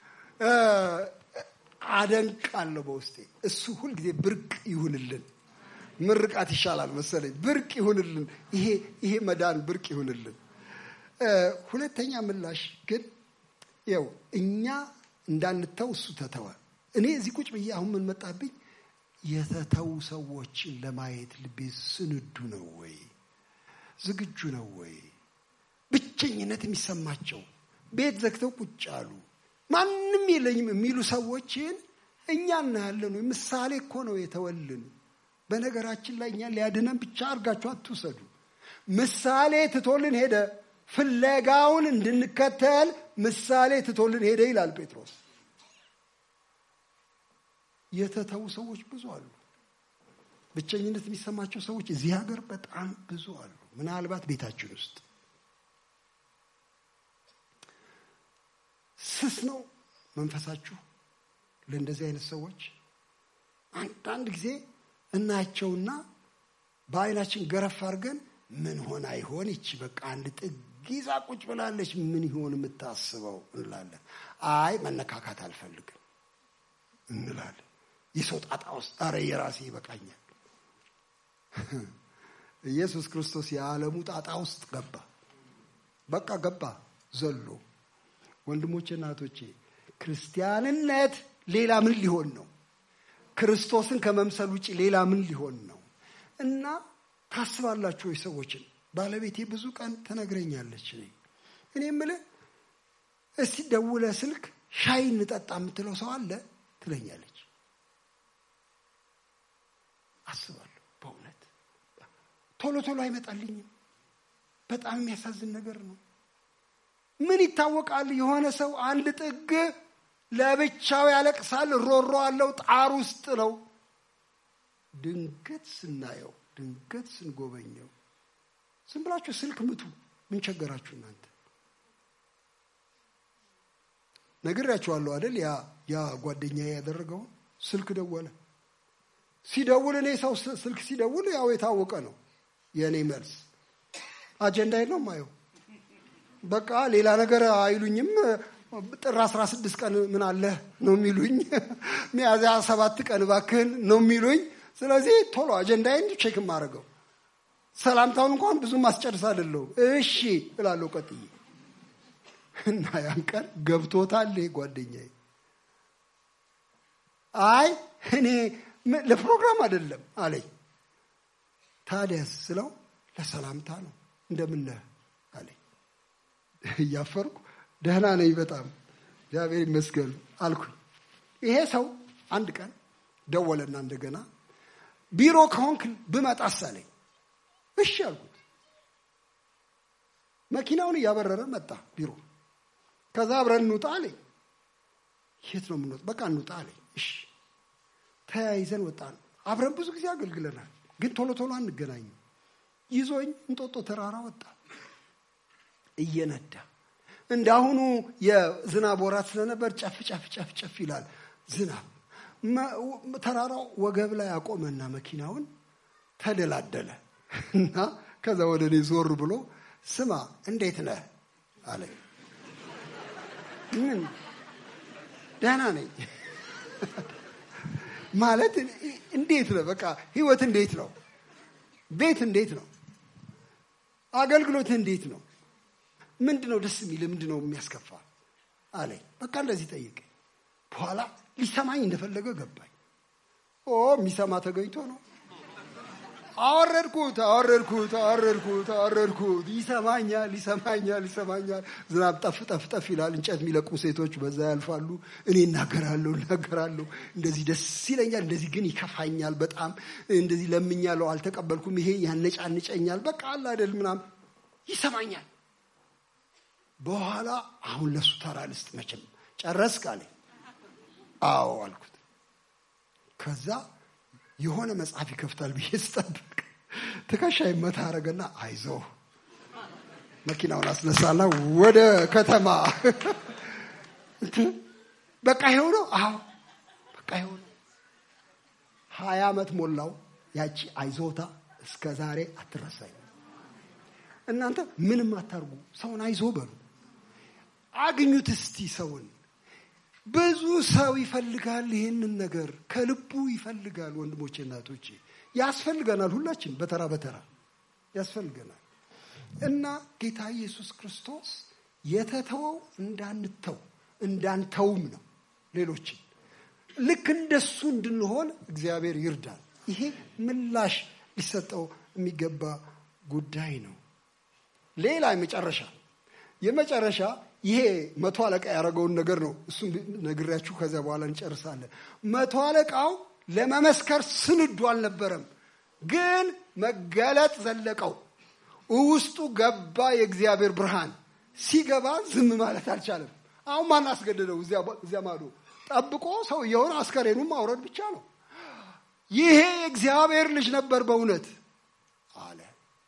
አደንቃለሁ በውስጤ። እሱ ሁልጊዜ ብርቅ ይሁንልን። ምርቃት ይሻላል መሰለኝ። ብርቅ ይሁንልን። ይሄ መዳን ብርቅ ይሁንልን። ሁለተኛ ምላሽ ግን ያው እኛ እንዳንተው እሱ ተተወ። እኔ እዚህ ቁጭ ብዬ አሁን ምን መጣብኝ? የተተው ሰዎችን ለማየት ልቤ ስንዱ ነው ወይ? ዝግጁ ነው ወይ? ብቸኝነት የሚሰማቸው ቤት ዘግተው ቁጭ አሉ፣ ማንም የለኝም የሚሉ ሰዎችን እኛ እናያለን። ምሳሌ እኮ ነው የተወልን። በነገራችን ላይ እኛ ሊያድነን ብቻ አድርጋችሁ አትውሰዱ። ምሳሌ ትቶልን ሄደ። ፍለጋውን እንድንከተል ምሳሌ ትቶልን ሄደ ይላል ጴጥሮስ። የተተው ሰዎች ብዙ አሉ። ብቸኝነት የሚሰማቸው ሰዎች እዚህ ሀገር በጣም ብዙ አሉ። ምናልባት ቤታችን ውስጥ ስስ ነው መንፈሳችሁ፣ ለእንደዚህ አይነት ሰዎች አንዳንድ ጊዜ እናያቸውና በአይናችን ገረፍ አድርገን ምን ሆና ይሆን ይቺ በቃ አንድ ጥግ ይዛ ቁጭ ብላለች ምን ይሆን የምታስበው እንላለን። አይ መነካካት አልፈልግም እንላለን። የሰው ጣጣ ውስጥ ኧረ የራሴ ይበቃኛል። ኢየሱስ ክርስቶስ የዓለሙ ጣጣ ውስጥ ገባ። በቃ ገባ ዘሎ። ወንድሞቼና እህቶቼ ክርስቲያንነት ሌላ ምን ሊሆን ነው? ክርስቶስን ከመምሰል ውጪ ሌላ ምን ሊሆን ነው? እና ታስባላችሁ ወይ ሰዎችን? ባለቤቴ ብዙ ቀን ትነግረኛለች። እኔ የምልህ እስቲ ደውለህ ስልክ ሻይ እንጠጣ የምትለው ሰው አለ ትለኛለች። አስባለሁ በእውነት ቶሎ ቶሎ አይመጣልኝም። በጣም የሚያሳዝን ነገር ነው። ምን ይታወቃል? የሆነ ሰው አንድ ጥግ ለብቻው ያለቅሳል፣ ሮሮ አለው፣ ጣር ውስጥ ነው። ድንገት ስናየው፣ ድንገት ስንጎበኘው ዝም ብላችሁ ስልክ ምቱ። ምን ቸገራችሁ እናንተ? ነግሬያችኋለሁ አይደል? ያ ጓደኛዬ ያደረገው ስልክ ደወለ። ሲደውል እኔ ሰው ስልክ ሲደውል ያው የታወቀ ነው የኔ መልስ። አጀንዳዬ ነው ማየው። በቃ ሌላ ነገር አይሉኝም። ጥር 16 ቀን ምን አለ ነው የሚሉኝ። ሚያዝያ 7 ቀን እባክህን ነው የሚሉኝ። ስለዚህ ቶሎ አጀንዳዬን ቼክ ማድረገው። ሰላምታውን እንኳን ብዙ ማስጨርስ አይደለም። እሺ እላለሁ ቀጥዬ። እና ያን ቀን ገብቶታል ጓደኛዬ። አይ እኔ ለፕሮግራም አይደለም አለኝ። ታዲያስ ስለው ለሰላምታ ነው። እንደምን ነህ አለኝ። እያፈርኩ ደህና ነኝ በጣም እግዚአብሔር ይመስገን አልኩኝ። ይሄ ሰው አንድ ቀን ደወለና እንደገና ቢሮ ከሆንክ ብመጣስ አለኝ። እሺ አልኩት። መኪናውን እያበረረ መጣ ቢሮ። ከዛ አብረን እንውጣ አለኝ። የት ነው የምንወጣው? በቃ እንውጣ አለኝ። እሺ ተያይዘን ወጣን። አብረን ብዙ ጊዜ አገልግለናል፣ ግን ቶሎ ቶሎ አንገናኝም። ይዞኝ እንጦጦ ተራራ ወጣ እየነዳ። እንዳሁኑ የዝናብ ወራት ስለነበር ጨፍ ጨፍ ጨፍ ጨፍ ይላል ዝናብ። ተራራው ወገብ ላይ አቆመና መኪናውን ተደላደለ እና ከዛ ወደ እኔ ዞር ብሎ ስማ እንዴት ነህ አለኝ። ምን ደህና ነኝ ማለት እንዴት ነው? በቃ ህይወት እንዴት ነው? ቤት እንዴት ነው? አገልግሎት እንዴት ነው? ምንድነው ደስ የሚል? ምንድነው የሚያስከፋ አለኝ። በቃ እንደዚህ ጠይቀኝ። በኋላ ሊሰማኝ እንደፈለገ ገባኝ። የሚሰማ ተገኝቶ ነው። አወረድኩት። ይሰማኛል። ዝናብ ጠፍ ይላል። እንጨት የሚለቁ ሴቶች በዛ ያልፋሉ። እኔ እናገራለሁ። እንደዚህ ደስ ይለኛል፣ እንደዚህ ግን ይከፋኛል በጣም። እንደዚህ ለምኛለሁ፣ አልተቀበልኩም። ይሄ ያነጫንጨኛል። በቃ አለ አይደል ምናምን ይሰማኛል። በኋላ አሁን ለሱ ተራ ልስጥ መቼም ጨረስክ አለኝ። አዎ አልኩት። ከዛ የሆነ መጽሐፍ ይከፍታል ብዬ ስጠብቅ ትከሻዬ መታ አረገና አይዞህ መኪናውን አስነሳና ወደ ከተማ። በቃ ይሄው ነው። አዎ በቃ ይሄው ነው። 20 ዓመት ሞላው። ያቺ አይዞታ እስከ ዛሬ አትረሳኝ። እናንተ ምንም አታርጉ፣ ሰውን አይዞ በሉ። አግኙት እስቲ ሰውን። ብዙ ሰው ይፈልጋል ይሄንን ነገር፣ ከልቡ ይፈልጋል። ወንድሞቼ እናቶቼ ያስፈልገናል። ሁላችን በተራ ያስፈልገናል። እና ጌታ ኢየሱስ ክርስቶስ የተተወው እንዳንተውም ነው። ሌሎችን ልክ እንደሱ እንድንሆን እግዚአብሔር ይርዳል። ይሄ ምላሽ ሊሰጠው የሚገባ ጉዳይ ነው። ሌላ የመጨረሻ ይሄ 100 አለቃ ያደረገውን ነገር ነው። እሱን ነግሬያችሁ ከዚያ በኋላ እንጨርሳለን። 100 አለቃው ለመመስከር ስንዱ አልነበረም፣ ግን መገለጥ ዘለቀው። ውስጡ ገባ የእግዚአብሔር ብርሃን። ሲገባ ዝም ማለት አልቻለም። አሁን ማን አስገደደው? እዚያ ማዶ ጠብቆ ሰውየውን አስከሬኑን ማውረድ ብቻ ነው። ይሄ የእግዚአብሔር ልጅ ነበር በእውነት አለ።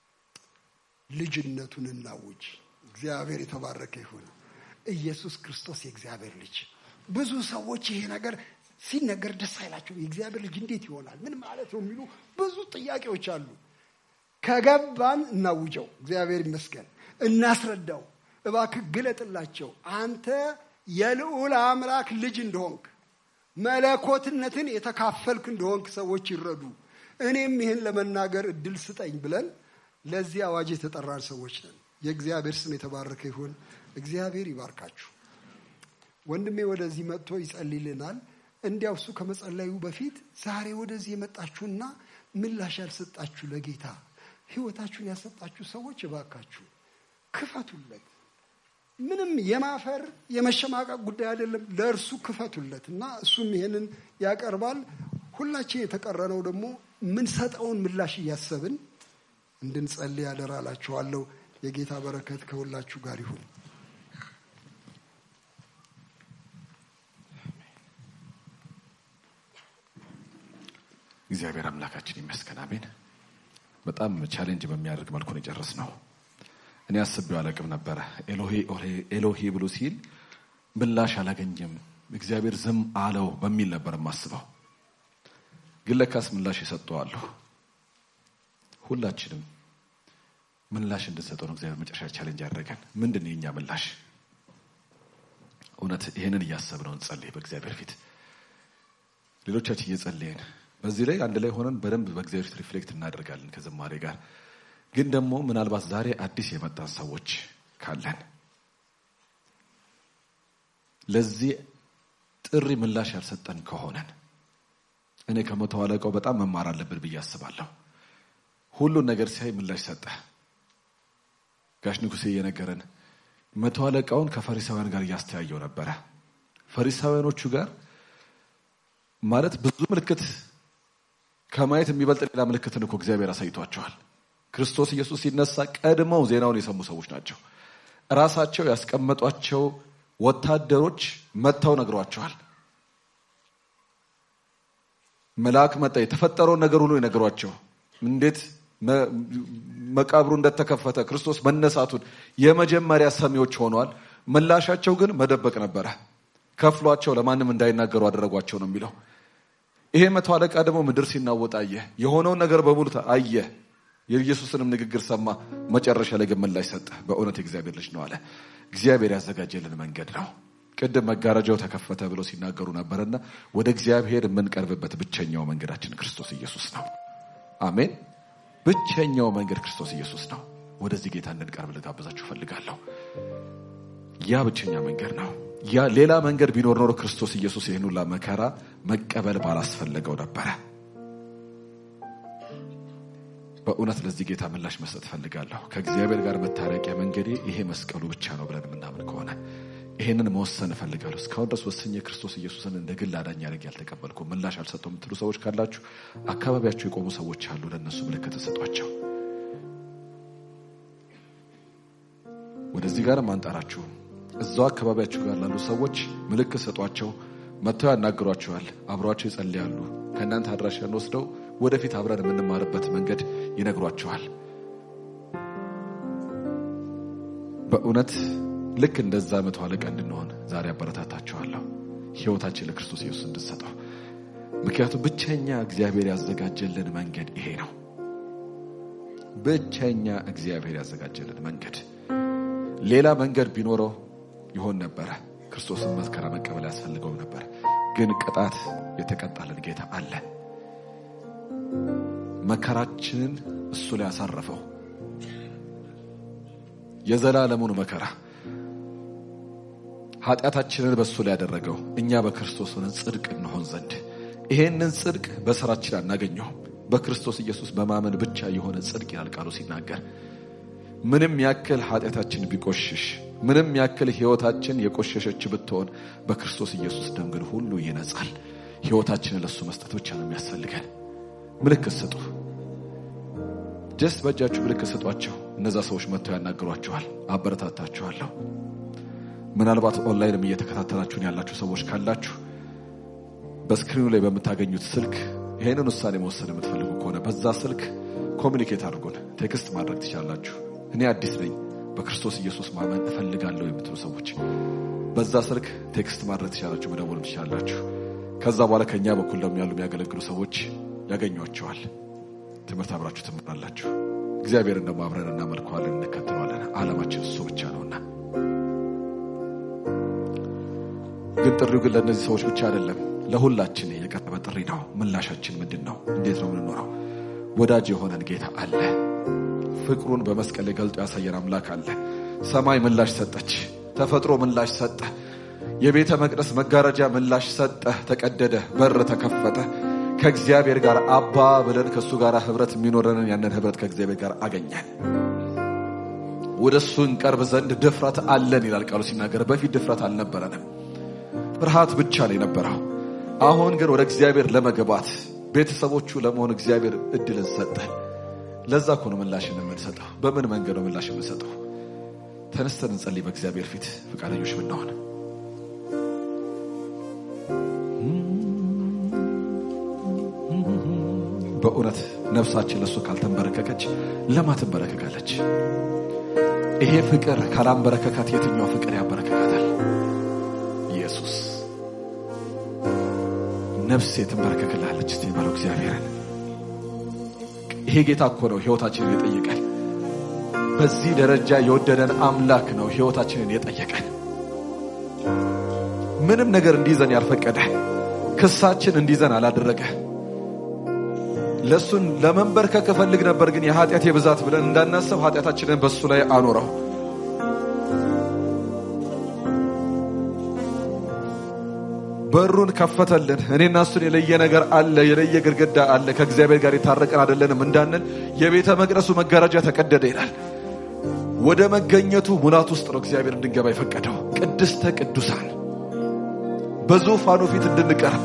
ልጅነቱን እናውጅ። እግዚአብሔር የተባረከ ይሁን። ኢየሱስ ክርስቶስ የእግዚአብሔር ልጅ። ብዙ ሰዎች ይሄ ነገር ሲነገር ደስ አይላቸው። የእግዚአብሔር ልጅ እንዴት ይሆናል? ምን ማለት ነው? የሚሉ ብዙ ጥያቄዎች አሉ። ከገባን እናውጀው። እግዚአብሔር ይመስገን። እናስረዳው። እባክህ ግለጥላቸው። አንተ የልዑል አምላክ ልጅ እንደሆንክ መለኮትነትን የተካፈልክ እንደሆንክ ሰዎች ይረዱ። እኔም ይህን ለመናገር እድል ስጠኝ ብለን ለዚህ አዋጅ የተጠራን ሰዎች ነን። የእግዚአብሔር ስም የተባረከ ይሁን። እግዚአብሔር ይባርካችሁ። ወንድሜ ወደዚህ መጥቶ ይጸልይልናል። እንዲያው እሱ ከመጸለዩ በፊት ዛሬ ወደዚህ የመጣችሁና ምላሽ ያልሰጣችሁ ለጌታ ሕይወታችሁን ያልሰጣችሁ ሰዎች እባካችሁ ክፈቱለት። ምንም የማፈር የመሸማቀቅ ጉዳይ አይደለም። ለእርሱ ክፈቱለት እና እሱም ይሄንን ያቀርባል። ሁላችን የተቀረነው ደግሞ ምን ሰጠውን ምላሽ እያሰብን እንድንጸልይ ያደራላችኋለሁ። የጌታ በረከት ከሁላችሁ ጋር ይሁን። እግዚአብሔር አምላካችን ይመስገን። አሜን። በጣም ቻሌንጅ በሚያደርግ መልኩ ነው የጨረስነው። እኔ አስቤው አላቅም ነበረ። ኤሎሄ ብሎ ሲል ምላሽ አላገኘም፣ እግዚአብሔር ዝም አለው በሚል ነበር የማስበው። ግን ለካስ ምላሽ የሰጠዋለሁ። ሁላችንም ምላሽ እንድንሰጠው ነው እግዚአብሔር መጨረሻ ቻሌንጅ ያደረገን። ምንድን ነው የኛ ምላሽ? እውነት ይሄንን እያሰብነው እንጸልይ በእግዚአብሔር ፊት። ሌሎቻችን እየጸለየን በዚህ ላይ አንድ ላይ ሆነን በደንብ በእግዚአብሔር ፊት ሪፍሌክት እናደርጋለን ከዝማሬ ጋር። ግን ደግሞ ምናልባት ዛሬ አዲስ የመጣን ሰዎች ካለን ለዚህ ጥሪ ምላሽ ያልሰጠን ከሆነን እኔ ከመቶ አለቃው በጣም መማር አለብን ብዬ አስባለሁ። ሁሉን ነገር ሲያይ ምላሽ ሰጠ። ጋሽ ንጉሴ እየነገረን መቶ አለቃውን ከፈሪሳውያን ጋር እያስተያየው ነበረ። ፈሪሳውያኖቹ ጋር ማለት ብዙ ምልክት ከማየት የሚበልጥ ሌላ ምልክትን እኮ እግዚአብሔር አሳይቷቸዋል። ክርስቶስ ኢየሱስ ሲነሳ ቀድመው ዜናውን የሰሙ ሰዎች ናቸው። ራሳቸው ያስቀመጧቸው ወታደሮች መጥተው ነግሯቸዋል። መልአክ መጣ፣ የተፈጠረውን ነገር ሁሉ ይነግሯቸው። እንዴት መቃብሩ እንደተከፈተ ክርስቶስ መነሳቱን የመጀመሪያ ሰሚዎች ሆነዋል። ምላሻቸው ግን መደበቅ ነበረ። ከፍሏቸው ለማንም እንዳይናገሩ አደረጓቸው ነው የሚለው። ይሄ መቶ አለቃ ደግሞ ምድር ሲናወጥ አየ። የሆነውን ነገር በሙሉ አየ። የኢየሱስንም ንግግር ሰማ። መጨረሻ ላይ ግን ምላሽ ሰጠ። በእውነት የእግዚአብሔር ልጅ ነው አለ። እግዚአብሔር ያዘጋጀልን መንገድ ነው። ቅድም መጋረጃው ተከፈተ ብለው ሲናገሩ ነበርና ወደ እግዚአብሔር የምንቀርብበት ብቸኛው መንገዳችን ክርስቶስ ኢየሱስ ነው። አሜን። ብቸኛው መንገድ ክርስቶስ ኢየሱስ ነው። ወደዚህ ጌታ እንድንቀርብ ልጋብዛችሁ ፈልጋለሁ። ያ ብቸኛ መንገድ ነው። ያ ሌላ መንገድ ቢኖር ኖሮ ክርስቶስ ኢየሱስ ይህን ሁሉ መከራ መቀበል ባላስፈለገው ነበረ። በእውነት ለዚህ ጌታ ምላሽ መስጠት ፈልጋለሁ። ከእግዚአብሔር ጋር መታረቂያ መንገዴ ይሄ መስቀሉ ብቻ ነው ብለን የምናምን ከሆነ ይሄንን መወሰን እፈልጋለሁ። እስካሁን ድረስ ወስኜ ክርስቶስ ኢየሱስን እንደ ግል አዳኝ አድርጌ ያልተቀበልኩ ምላሽ አልሰጠውም የምትሉ ሰዎች ካላችሁ አካባቢያችሁ የቆሙ ሰዎች አሉ። ለእነሱ ምልክት ሰጧቸው። ወደዚህ ጋር ማንጣራችሁ እዛው አካባቢያችሁ ጋር ላሉ ሰዎች ምልክት ሰጧቸው። መጥተው ያናግሯቸዋል፣ አብሯቸው ይጸልያሉ። ከእናንተ አድራሻን ወስደው ወደፊት አብረን የምንማርበት መንገድ ይነግሯቸዋል። በእውነት ልክ እንደዛ መቶ አለቃ እንድንሆን ዛሬ አበረታታችኋለሁ። ሕይወታችን ለክርስቶስ ኢየሱስ እንድንሰጠው። ምክንያቱም ብቸኛ እግዚአብሔር ያዘጋጀልን መንገድ ይሄ ነው። ብቸኛ እግዚአብሔር ያዘጋጀልን መንገድ። ሌላ መንገድ ቢኖረው ይሆን ነበረ። ክርስቶስን መከራ መቀበል ያስፈልገው ነበር። ግን ቅጣት የተቀጣልን ጌታ አለ። መከራችንን እሱ ላይ ያሳረፈው የዘላለሙን መከራ ኃጢአታችንን በእሱ ላይ ያደረገው እኛ በክርስቶስ ሆነን ጽድቅ እንሆን ዘንድ። ይሄንን ጽድቅ በስራችን አናገኘውም። በክርስቶስ ኢየሱስ በማመን ብቻ የሆነ ጽድቅ ይላል ቃሉ ሲናገር። ምንም ያክል ኃጢአታችን ቢቆሽሽ፣ ምንም ያክል ሕይወታችን የቆሸሸች ብትሆን በክርስቶስ ኢየሱስ ደም ግን ሁሉ ይነጻል። ሕይወታችንን ለሱ መስጠት ብቻ ነው የሚያስፈልገን። ምልክት ስጡ። ጀስት በእጃችሁ ምልክት ስጧቸው። እነዛ ሰዎች መጥተው ያናግሯቸዋል። አበረታታችኋለሁ። ምናልባት ኦንላይንም እየተከታተላችሁን ያላችሁ ሰዎች ካላችሁ በስክሪኑ ላይ በምታገኙት ስልክ ይሄንን ውሳኔ መወሰን የምትፈልጉ ከሆነ በዛ ስልክ ኮሚኒኬት አድርጉን። ቴክስት ማድረግ ትችላላችሁ። እኔ አዲስ ነኝ፣ በክርስቶስ ኢየሱስ ማመን እፈልጋለሁ የምትሉ ሰዎች በዛ ስልክ ቴክስት ማድረግ ትችላላችሁ፣ መደወልም ትችላላችሁ። ከዛ በኋላ ከኛ በኩል ደግሞ ያሉ የሚያገለግሉ ሰዎች ያገኙዋቸዋል። ትምህርት አብራችሁ ትማራላችሁ። እግዚአብሔርን ደግሞ አብረን እናመልከዋለን፣ እንከተለዋለን። ዓላማችን እሱ ብቻ ነውና። ግን ጥሪው ግን ለእነዚህ ሰዎች ብቻ አይደለም፣ ለሁላችን የቀረበ ጥሪ ነው። ምላሻችን ምንድነው? እንዴት ነው የምንኖረው? ወዳጅ የሆነን ጌታ አለ። ፍቅሩን በመስቀል ላይ ገልጦ ያሳየን አምላክ አለ። ሰማይ ምላሽ ሰጠች፣ ተፈጥሮ ምላሽ ሰጠ፣ የቤተ መቅደስ መጋረጃ ምላሽ ሰጠ፣ ተቀደደ፣ በር ተከፈተ። ከእግዚአብሔር ጋር አባ ብለን ከሱ ጋር ህብረት የሚኖረንን ያንን ህብረት ከእግዚአብሔር ጋር አገኘን። ወደሱ እንቀርብ ዘንድ ድፍረት አለን ይላል ቃሉ ሲናገር። በፊት ድፍረት አልነበረንም፣ ፍርሃት ብቻ ነው የነበረው። አሁን ግን ወደ እግዚአብሔር ለመግባት ቤተሰቦቹ ለመሆን እግዚአብሔር እድልን ሰጠ። ለዛ እኮ ነው ምላሽን የምንሰጠው። በምን መንገድ ነው ምላሽ የምንሰጠው? ተነስተን እንጸልይ በእግዚአብሔር ፊት ፈቃደኞች ብንሆን። በእውነት ነፍሳችን ለሱ ካልተንበረከከች ለማን ትንበረከካለች? ይሄ ፍቅር ካላንበረከካት የትኛው ፍቅር ያንበረከካታል? ኢየሱስ ነፍሴ ትንበረከክላለች እስቲ ባለው እግዚአብሔርን። ይሄ ጌታ እኮ ነው ህይወታችንን የጠየቀን። በዚህ ደረጃ የወደደን አምላክ ነው ህይወታችንን የጠየቀን። ምንም ነገር እንዲዘን ያልፈቀደ፣ ክሳችን እንዲዘን አላደረገ። ለሱን ለመንበርከክ ፈልግ ነበር፣ ግን የኃጢአት የብዛት ብለን እንዳናስብ ኃጢአታችንን በሱ ላይ አኖረው። በሩን ከፈተልን። እኔና እሱን የለየ ነገር አለ፣ የለየ ግድግዳ አለ፣ ከእግዚአብሔር ጋር የታረቀን አይደለንም እንዳንል የቤተ መቅደሱ መጋረጃ ተቀደደ ይላል። ወደ መገኘቱ ሙላት ውስጥ ነው እግዚአብሔር እንድንገባ የፈቀደው። ቅድስተ ቅዱሳን በዙፋኑ ፊት እንድንቀርብ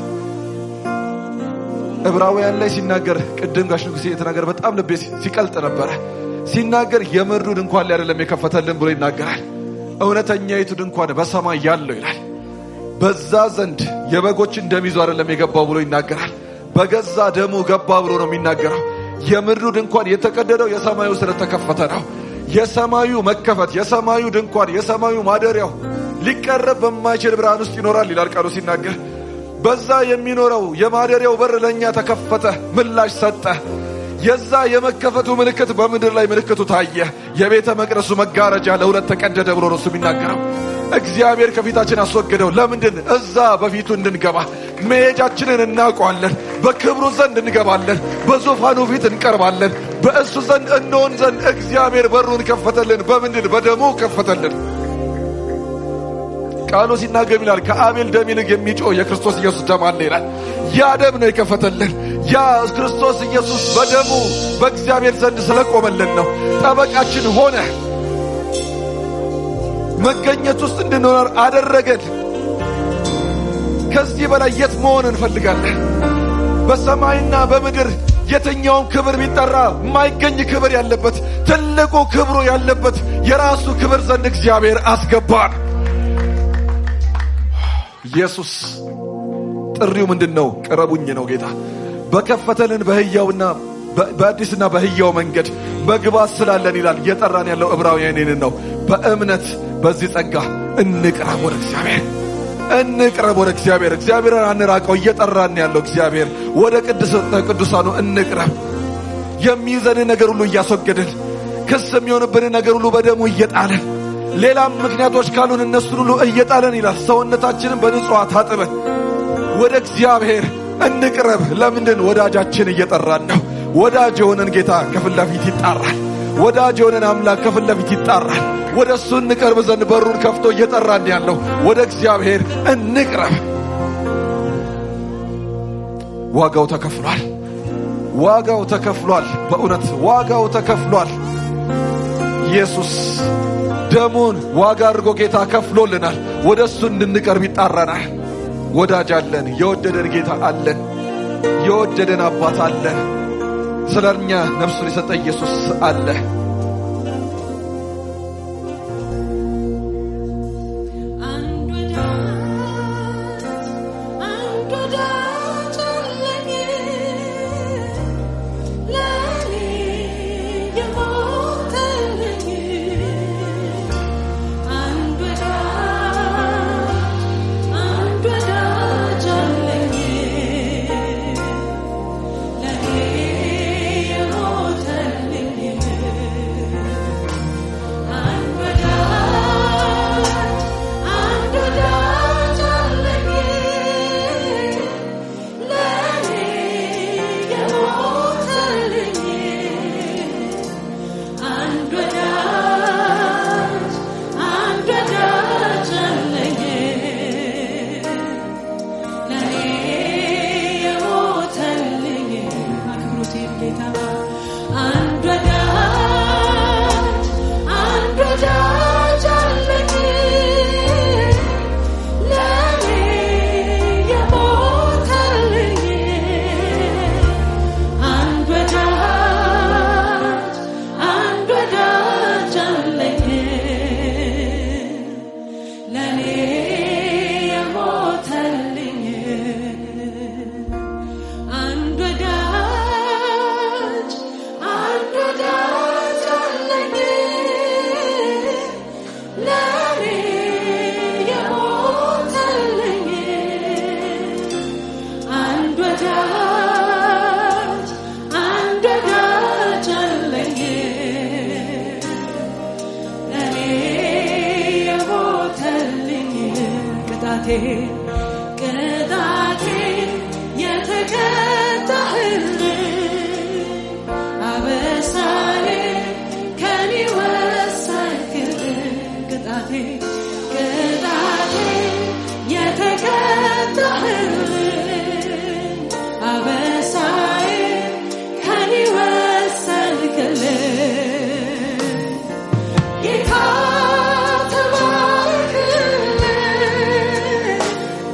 ዕብራውያን ላይ ሲናገር ቅድም ጋሽ ንጉሴ የተናገረ በጣም ልቤ ሲቀልጥ ነበረ። ሲናገር የምድሩ ድንኳን ላይ አይደለም የከፈተልን ብሎ ይናገራል። እውነተኛይቱ ድንኳን በሰማይ ያለው ይላል። በዛ ዘንድ የበጎችን ደም ይዞ አይደለም የገባው ብሎ ይናገራል። በገዛ ደሙ ገባ ብሎ ነው የሚናገረው። የምድሩ ድንኳን የተቀደደው የሰማዩ ስለተከፈተ ነው። የሰማዩ መከፈት፣ የሰማዩ ድንኳን፣ የሰማዩ ማደሪያው ሊቀረብ በማይችል ብርሃን ውስጥ ይኖራል ይላል ቃሉ ሲናገር። በዛ የሚኖረው የማደሪያው በር ለኛ ተከፈተ፣ ምላሽ ሰጠ። የዛ የመከፈቱ ምልክት በምድር ላይ ምልክቱ ታየ። የቤተ መቅደሱ መጋረጃ ለሁለት ተቀደደ ብሎ ነው የሚናገረው። እግዚአብሔር ከፊታችን አስወገደው። ለምንድን? እዛ በፊቱ እንድንገባ። መሄጃችንን እናውቀዋለን። በክብሩ ዘንድ እንገባለን። በዙፋኑ ፊት እንቀርባለን። በእሱ ዘንድ እንሆን ዘንድ እግዚአብሔር በሩን ከፈተልን። በምንድን? በደሙ ከፈተልን። ቃሉ ሲናገር ይላል ከአቤል ደም ይልቅ የሚጮህ የክርስቶስ ኢየሱስ ደም አለ ይላል። ያ ደም ነው የከፈተልን። ያ ክርስቶስ ኢየሱስ በደሙ በእግዚአብሔር ዘንድ ስለቆመልን ነው ጠበቃችን ሆነ። መገኘት ውስጥ እንድንኖር አደረገን። ከዚህ በላይ የት መሆን እንፈልጋለን? በሰማይና በምድር የትኛውም ክብር ቢጠራ የማይገኝ ክብር ያለበት ትልቁ ክብሩ ያለበት የራሱ ክብር ዘንድ እግዚአብሔር አስገባን። ኢየሱስ ጥሪው ምንድነው? ቅረቡኝ ነው ጌታ። በከፈተልን በህያውና በአዲስና በህያው መንገድ መግባት ስላለን ይላል። እየጠራን ያለው ዕብራውያንን ነው። በእምነት በዚህ ጸጋ እንቅረብ ወደ እግዚአብሔር፣ እንቅረብ ወደ እግዚአብሔር። እግዚአብሔርን አንራቀው። እየጠራን ያለው እግዚአብሔር ወደ ቅዱሳኑ እንቅረብ። የሚይዘን ነገር ሁሉ እያስወገድን፣ ክስ የሚሆንብን ነገር ሁሉ በደሙ እየጣለን፣ ሌላም ምክንያቶች ካሉን እነሱን ሁሉ እየጣለን ይላል። ሰውነታችንን በንጹህ ታጥበን ወደ እግዚአብሔር እንቅረብ። ለምንድን? ወዳጃችን እየጠራን ነው። ወዳጅ የሆነን ጌታ ከፊት ለፊት ይጣራል። ወዳጅ የሆነን አምላክ ከፊት ለፊት ይጣራል። ወደ እሱ እንቀርብ ዘንድ በሩን ከፍቶ እየጠራን ያለው ወደ እግዚአብሔር እንቅረብ። ዋጋው ተከፍሏል። ዋጋው ተከፍሏል። በእውነት ዋጋው ተከፍሏል። ኢየሱስ ደሙን ዋጋ አድርጎ ጌታ ከፍሎልናል። ወደ እሱ እንድንቀርብ ይጣራናል። ወዳጅ አለን። የወደደን ጌታ አለን። የወደደን አባት አለን። ስለኛ ነፍሱን የሰጠ ኢየሱስ አለ። ቅጣቴ የተቀጣህልኝ አበሳዬ ከኔ ወሰድክልኝ ቅጣቴ የተቀጣህልኝ አበሳዬ ከኔ ወሰድክልኝ ጌታ ተባረክልኝ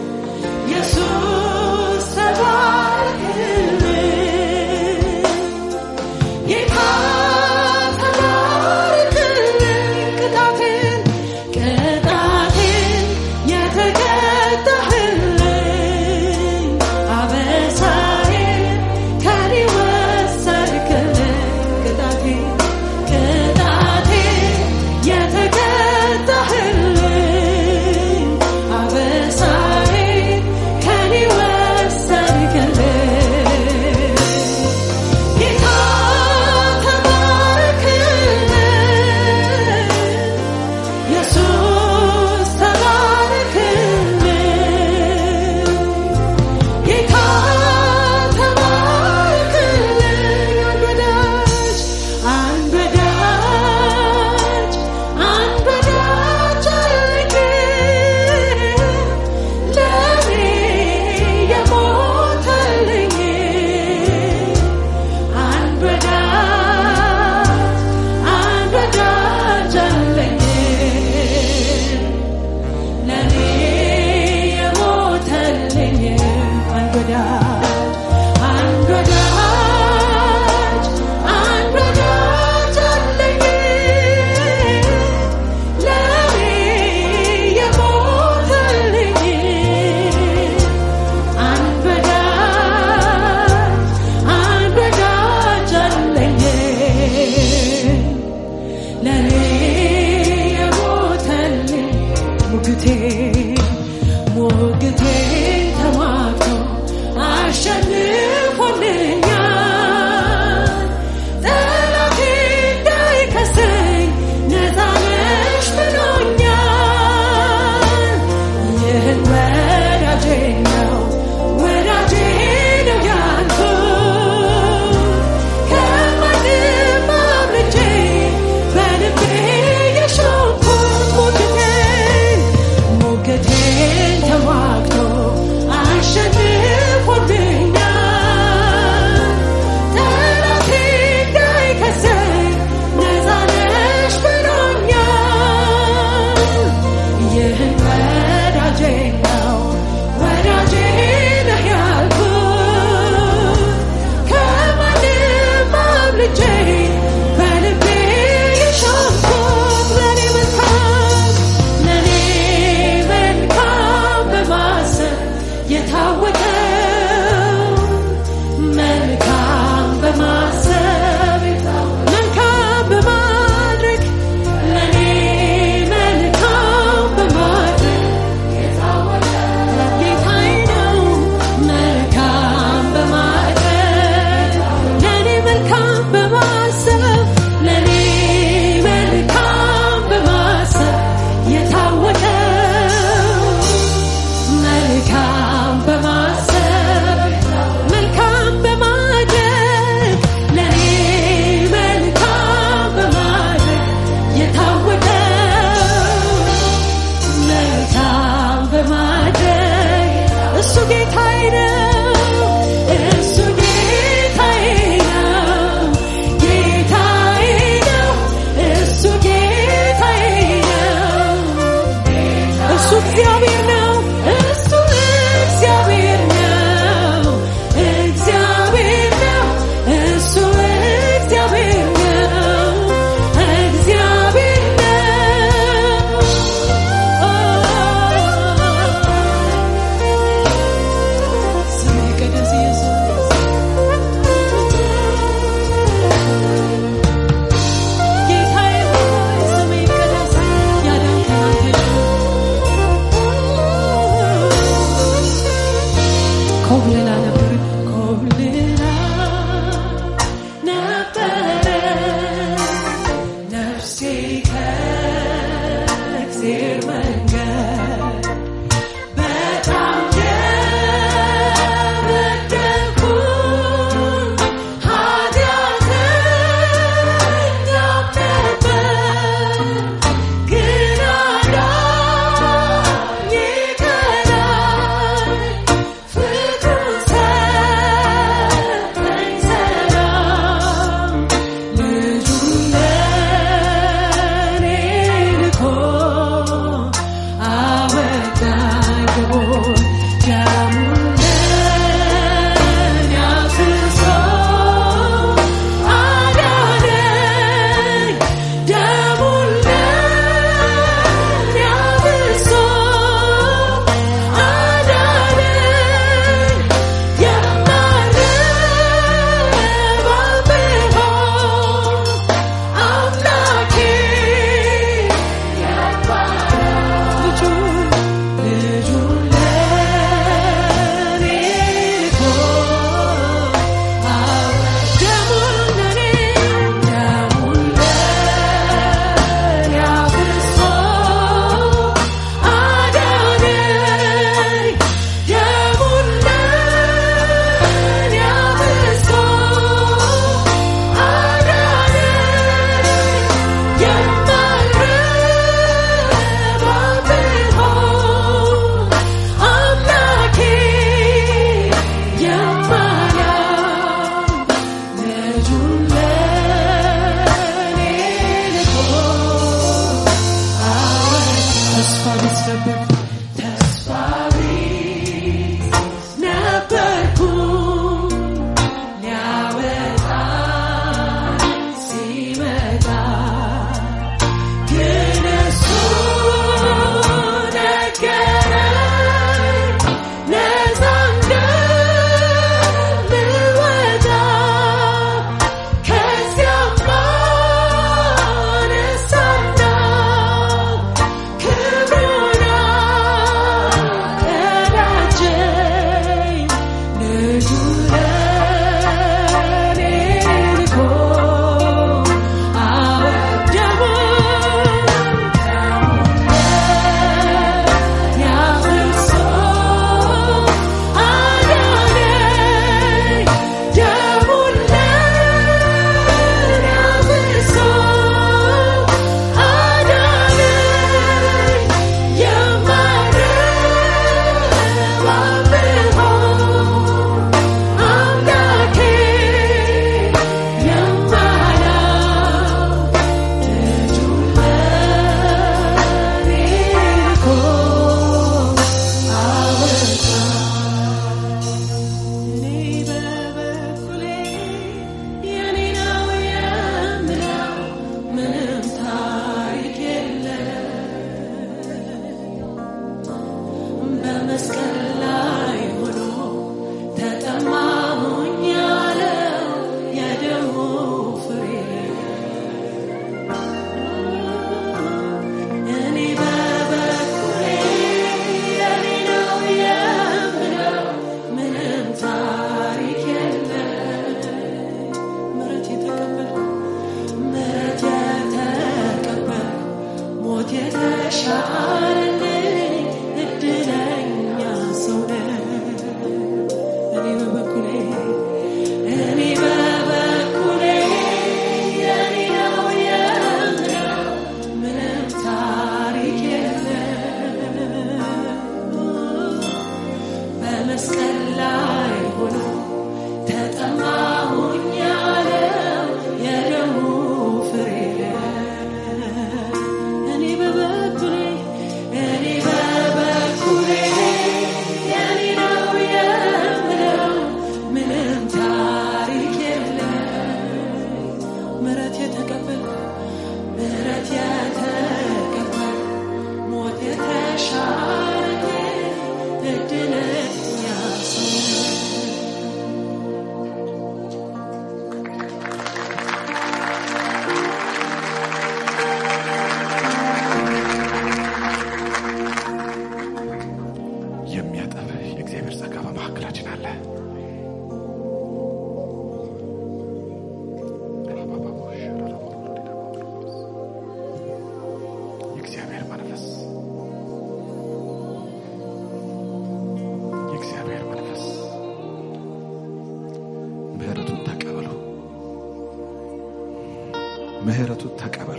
ምህረቱን ተቀበሉ።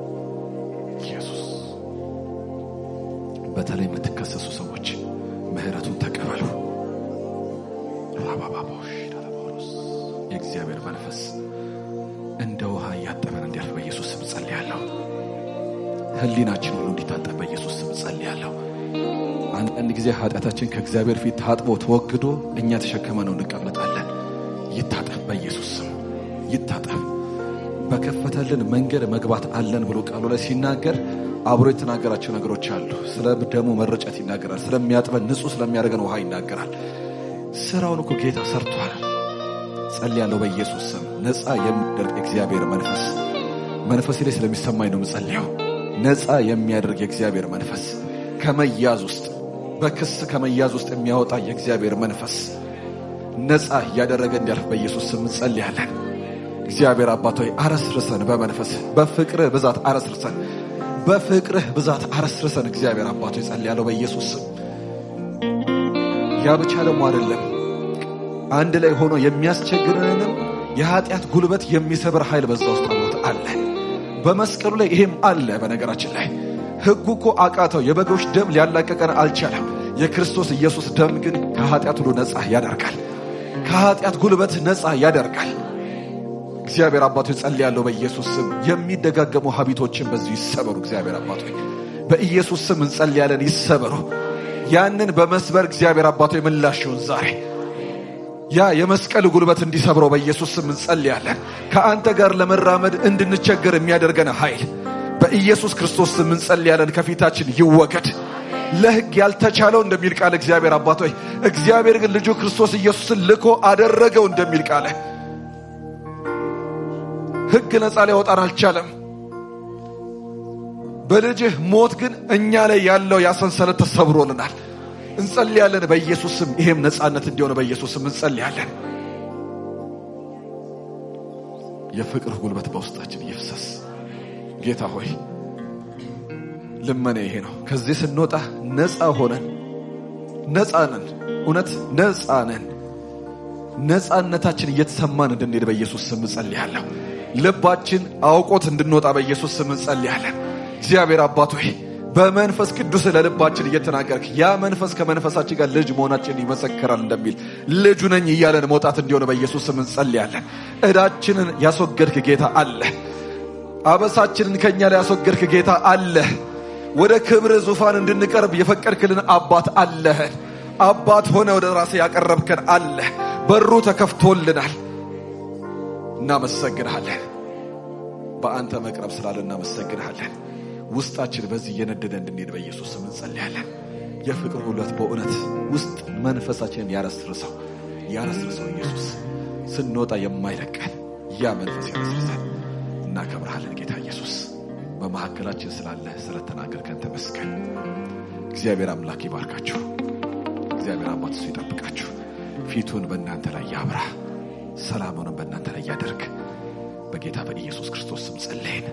ኢየሱስ በተለይ የምትከሰሱ ሰዎች ምህረቱን ተቀበሉ። ራባባቦሽ ዳላቦስ የእግዚአብሔር መንፈስ እንደ ውሃ እያጠበን እንዲያልፍ በኢየሱስ ስም ጸልያለሁ። ህሊናችን ሁሉ እንዲታጠብ በኢየሱስ ስም ጸልያለሁ። አንዳንድ ጊዜ ኃጢአታችን ከእግዚአብሔር ፊት ታጥቦ ተወግዶ እኛ ተሸክመነው እንቀመጣለን። ይታጠብ በኢየሱስ ስም ይታጠብ። በከፈተልን መንገድ መግባት አለን ብሎ ቃሉ ላይ ሲናገር አብሮ የተናገራቸው ነገሮች አሉ። ስለ ደሙ መረጨት ይናገራል። ስለሚያጥበን ንጹህ ስለሚያደርገን ውሃ ይናገራል። ስራውን እኮ ጌታ ሰርቷል። ጸልያለሁ በኢየሱስ ስም ነፃ የሚያደርግ እግዚአብሔር መንፈስ ላይ ስለሚሰማኝ ነው የምጸልየው። ነፃ የሚያደርግ የእግዚአብሔር መንፈስ ከመያዝ ውስጥ በክስ ከመያዝ ውስጥ የሚያወጣ የእግዚአብሔር መንፈስ ነፃ ያደረገ እንዲያልፍ በኢየሱስ ስም ጸልያለን። እግዚአብሔር አባት ሆይ አረስርሰን፣ በመንፈስ በፍቅርህ ብዛት አረስርሰን፣ በፍቅርህ ብዛት አረስርሰን። እግዚአብሔር አባት ሆይ ጸልያለሁ በኢየሱስ ስም። ያ ብቻ ደግሞ አይደለም፣ አንድ ላይ ሆኖ የሚያስቸግረንም የኃጢአት ጉልበት የሚሰብር ኃይል በዛ ውስጥ አለ። በመስቀሉ ላይ ይሄም አለ። በነገራችን ላይ ሕጉ እኮ አቃተው፣ የበጎች ደም ሊያላቀቀን አልቻለም። የክርስቶስ ኢየሱስ ደም ግን ከኃጢአት ሁሉ ነፃ ያደርጋል፣ ከኃጢአት ጉልበት ነፃ ያደርጋል። እግዚአብሔር አባቶ ጸልያለሁ በኢየሱስ ስም የሚደጋገሙ ሀቢቶችን በዚህ ይሰበሩ። እግዚአብሔር አባቶ በኢየሱስ ስም እንጸልያለን ይሰበሩ። ያንን በመስበር እግዚአብሔር አባቶ የምላሽውን ዛሬ ያ የመስቀል ጉልበት እንዲሰብረው በኢየሱስ ስም እንጸልያለን። ከአንተ ጋር ለመራመድ እንድንቸገር የሚያደርገን ኃይል በኢየሱስ ክርስቶስ ስም እንጸልያለን ከፊታችን ይወገድ። ለሕግ ያልተቻለው እንደሚል ቃል እግዚአብሔር አባቶ እግዚአብሔር ግን ልጁ ክርስቶስ ኢየሱስን ልኮ አደረገው እንደሚል ቃል ሕግ ነፃ ሊያወጣን አልቻለም። በልጅህ ሞት ግን እኛ ላይ ያለው ያሰንሰለት ተሰብሮልናል። እንጸልያለን በኢየሱስ ስም ይሄም ነፃነት እንዲሆን በኢየሱስ ስም እንጸልያለን። የፍቅር ጉልበት በውስጣችን ይፍሰስ። ጌታ ሆይ ልመና ይሄ ነው። ከዚህ ስንወጣ ነፃ ሆነን ነፃ ነን። እውነት ነፃ ነን። ነፃነታችን እየተሰማን እንድንሄድ በኢየሱስ ስም እንጸልያለን። ልባችን አውቆት እንድንወጣ በኢየሱስ ስም እንጸልያለን። እግዚአብሔር አባት ሆይ በመንፈስ ቅዱስ ለልባችን እየተናገርክ ያ መንፈስ ከመንፈሳችን ጋር ልጅ መሆናችን ይመሰክራል እንደሚል ልጁ ነኝ እያለን መውጣት እንዲሆን በኢየሱስ ስም እንጸልያለን። ዕዳችንን ያስወገድክ ጌታ አለ። አበሳችንን ከኛ ላይ ያስወገድክ ጌታ አለ። ወደ ክብር ዙፋን እንድንቀርብ የፈቀድክልን አባት አለ። አባት ሆነ ወደ ራስ ያቀረብከን አለ። በሩ ተከፍቶልናል። እናመሰግንሃለን። በአንተ መቅረብ ስላለ እናመሰግንሃለን። ውስጣችን በዚህ እየነደደ እንድንሄድ በኢየሱስ ስም እንጸልያለን። የፍቅር ጉልበት በእውነት ውስጥ መንፈሳችንን ያረስርሰው ኢየሱስ። ስንወጣ የማይለቀን ያ መንፈስ ያረስርሰን። እናከብርሃለን ጌታ ኢየሱስ። በመካከላችን ስላለ ስለተናገርከን ተመስገን። እግዚአብሔር አምላክ ይባርካችሁ። እግዚአብሔር አባት እሱ ይጠብቃችሁ። ፊቱን በእናንተ ላይ ያብራ፣ ሰላሙንም በእናንተ ላይ ያደርግ። በጌታ በኢየሱስ ክርስቶስ ስም ጸልየን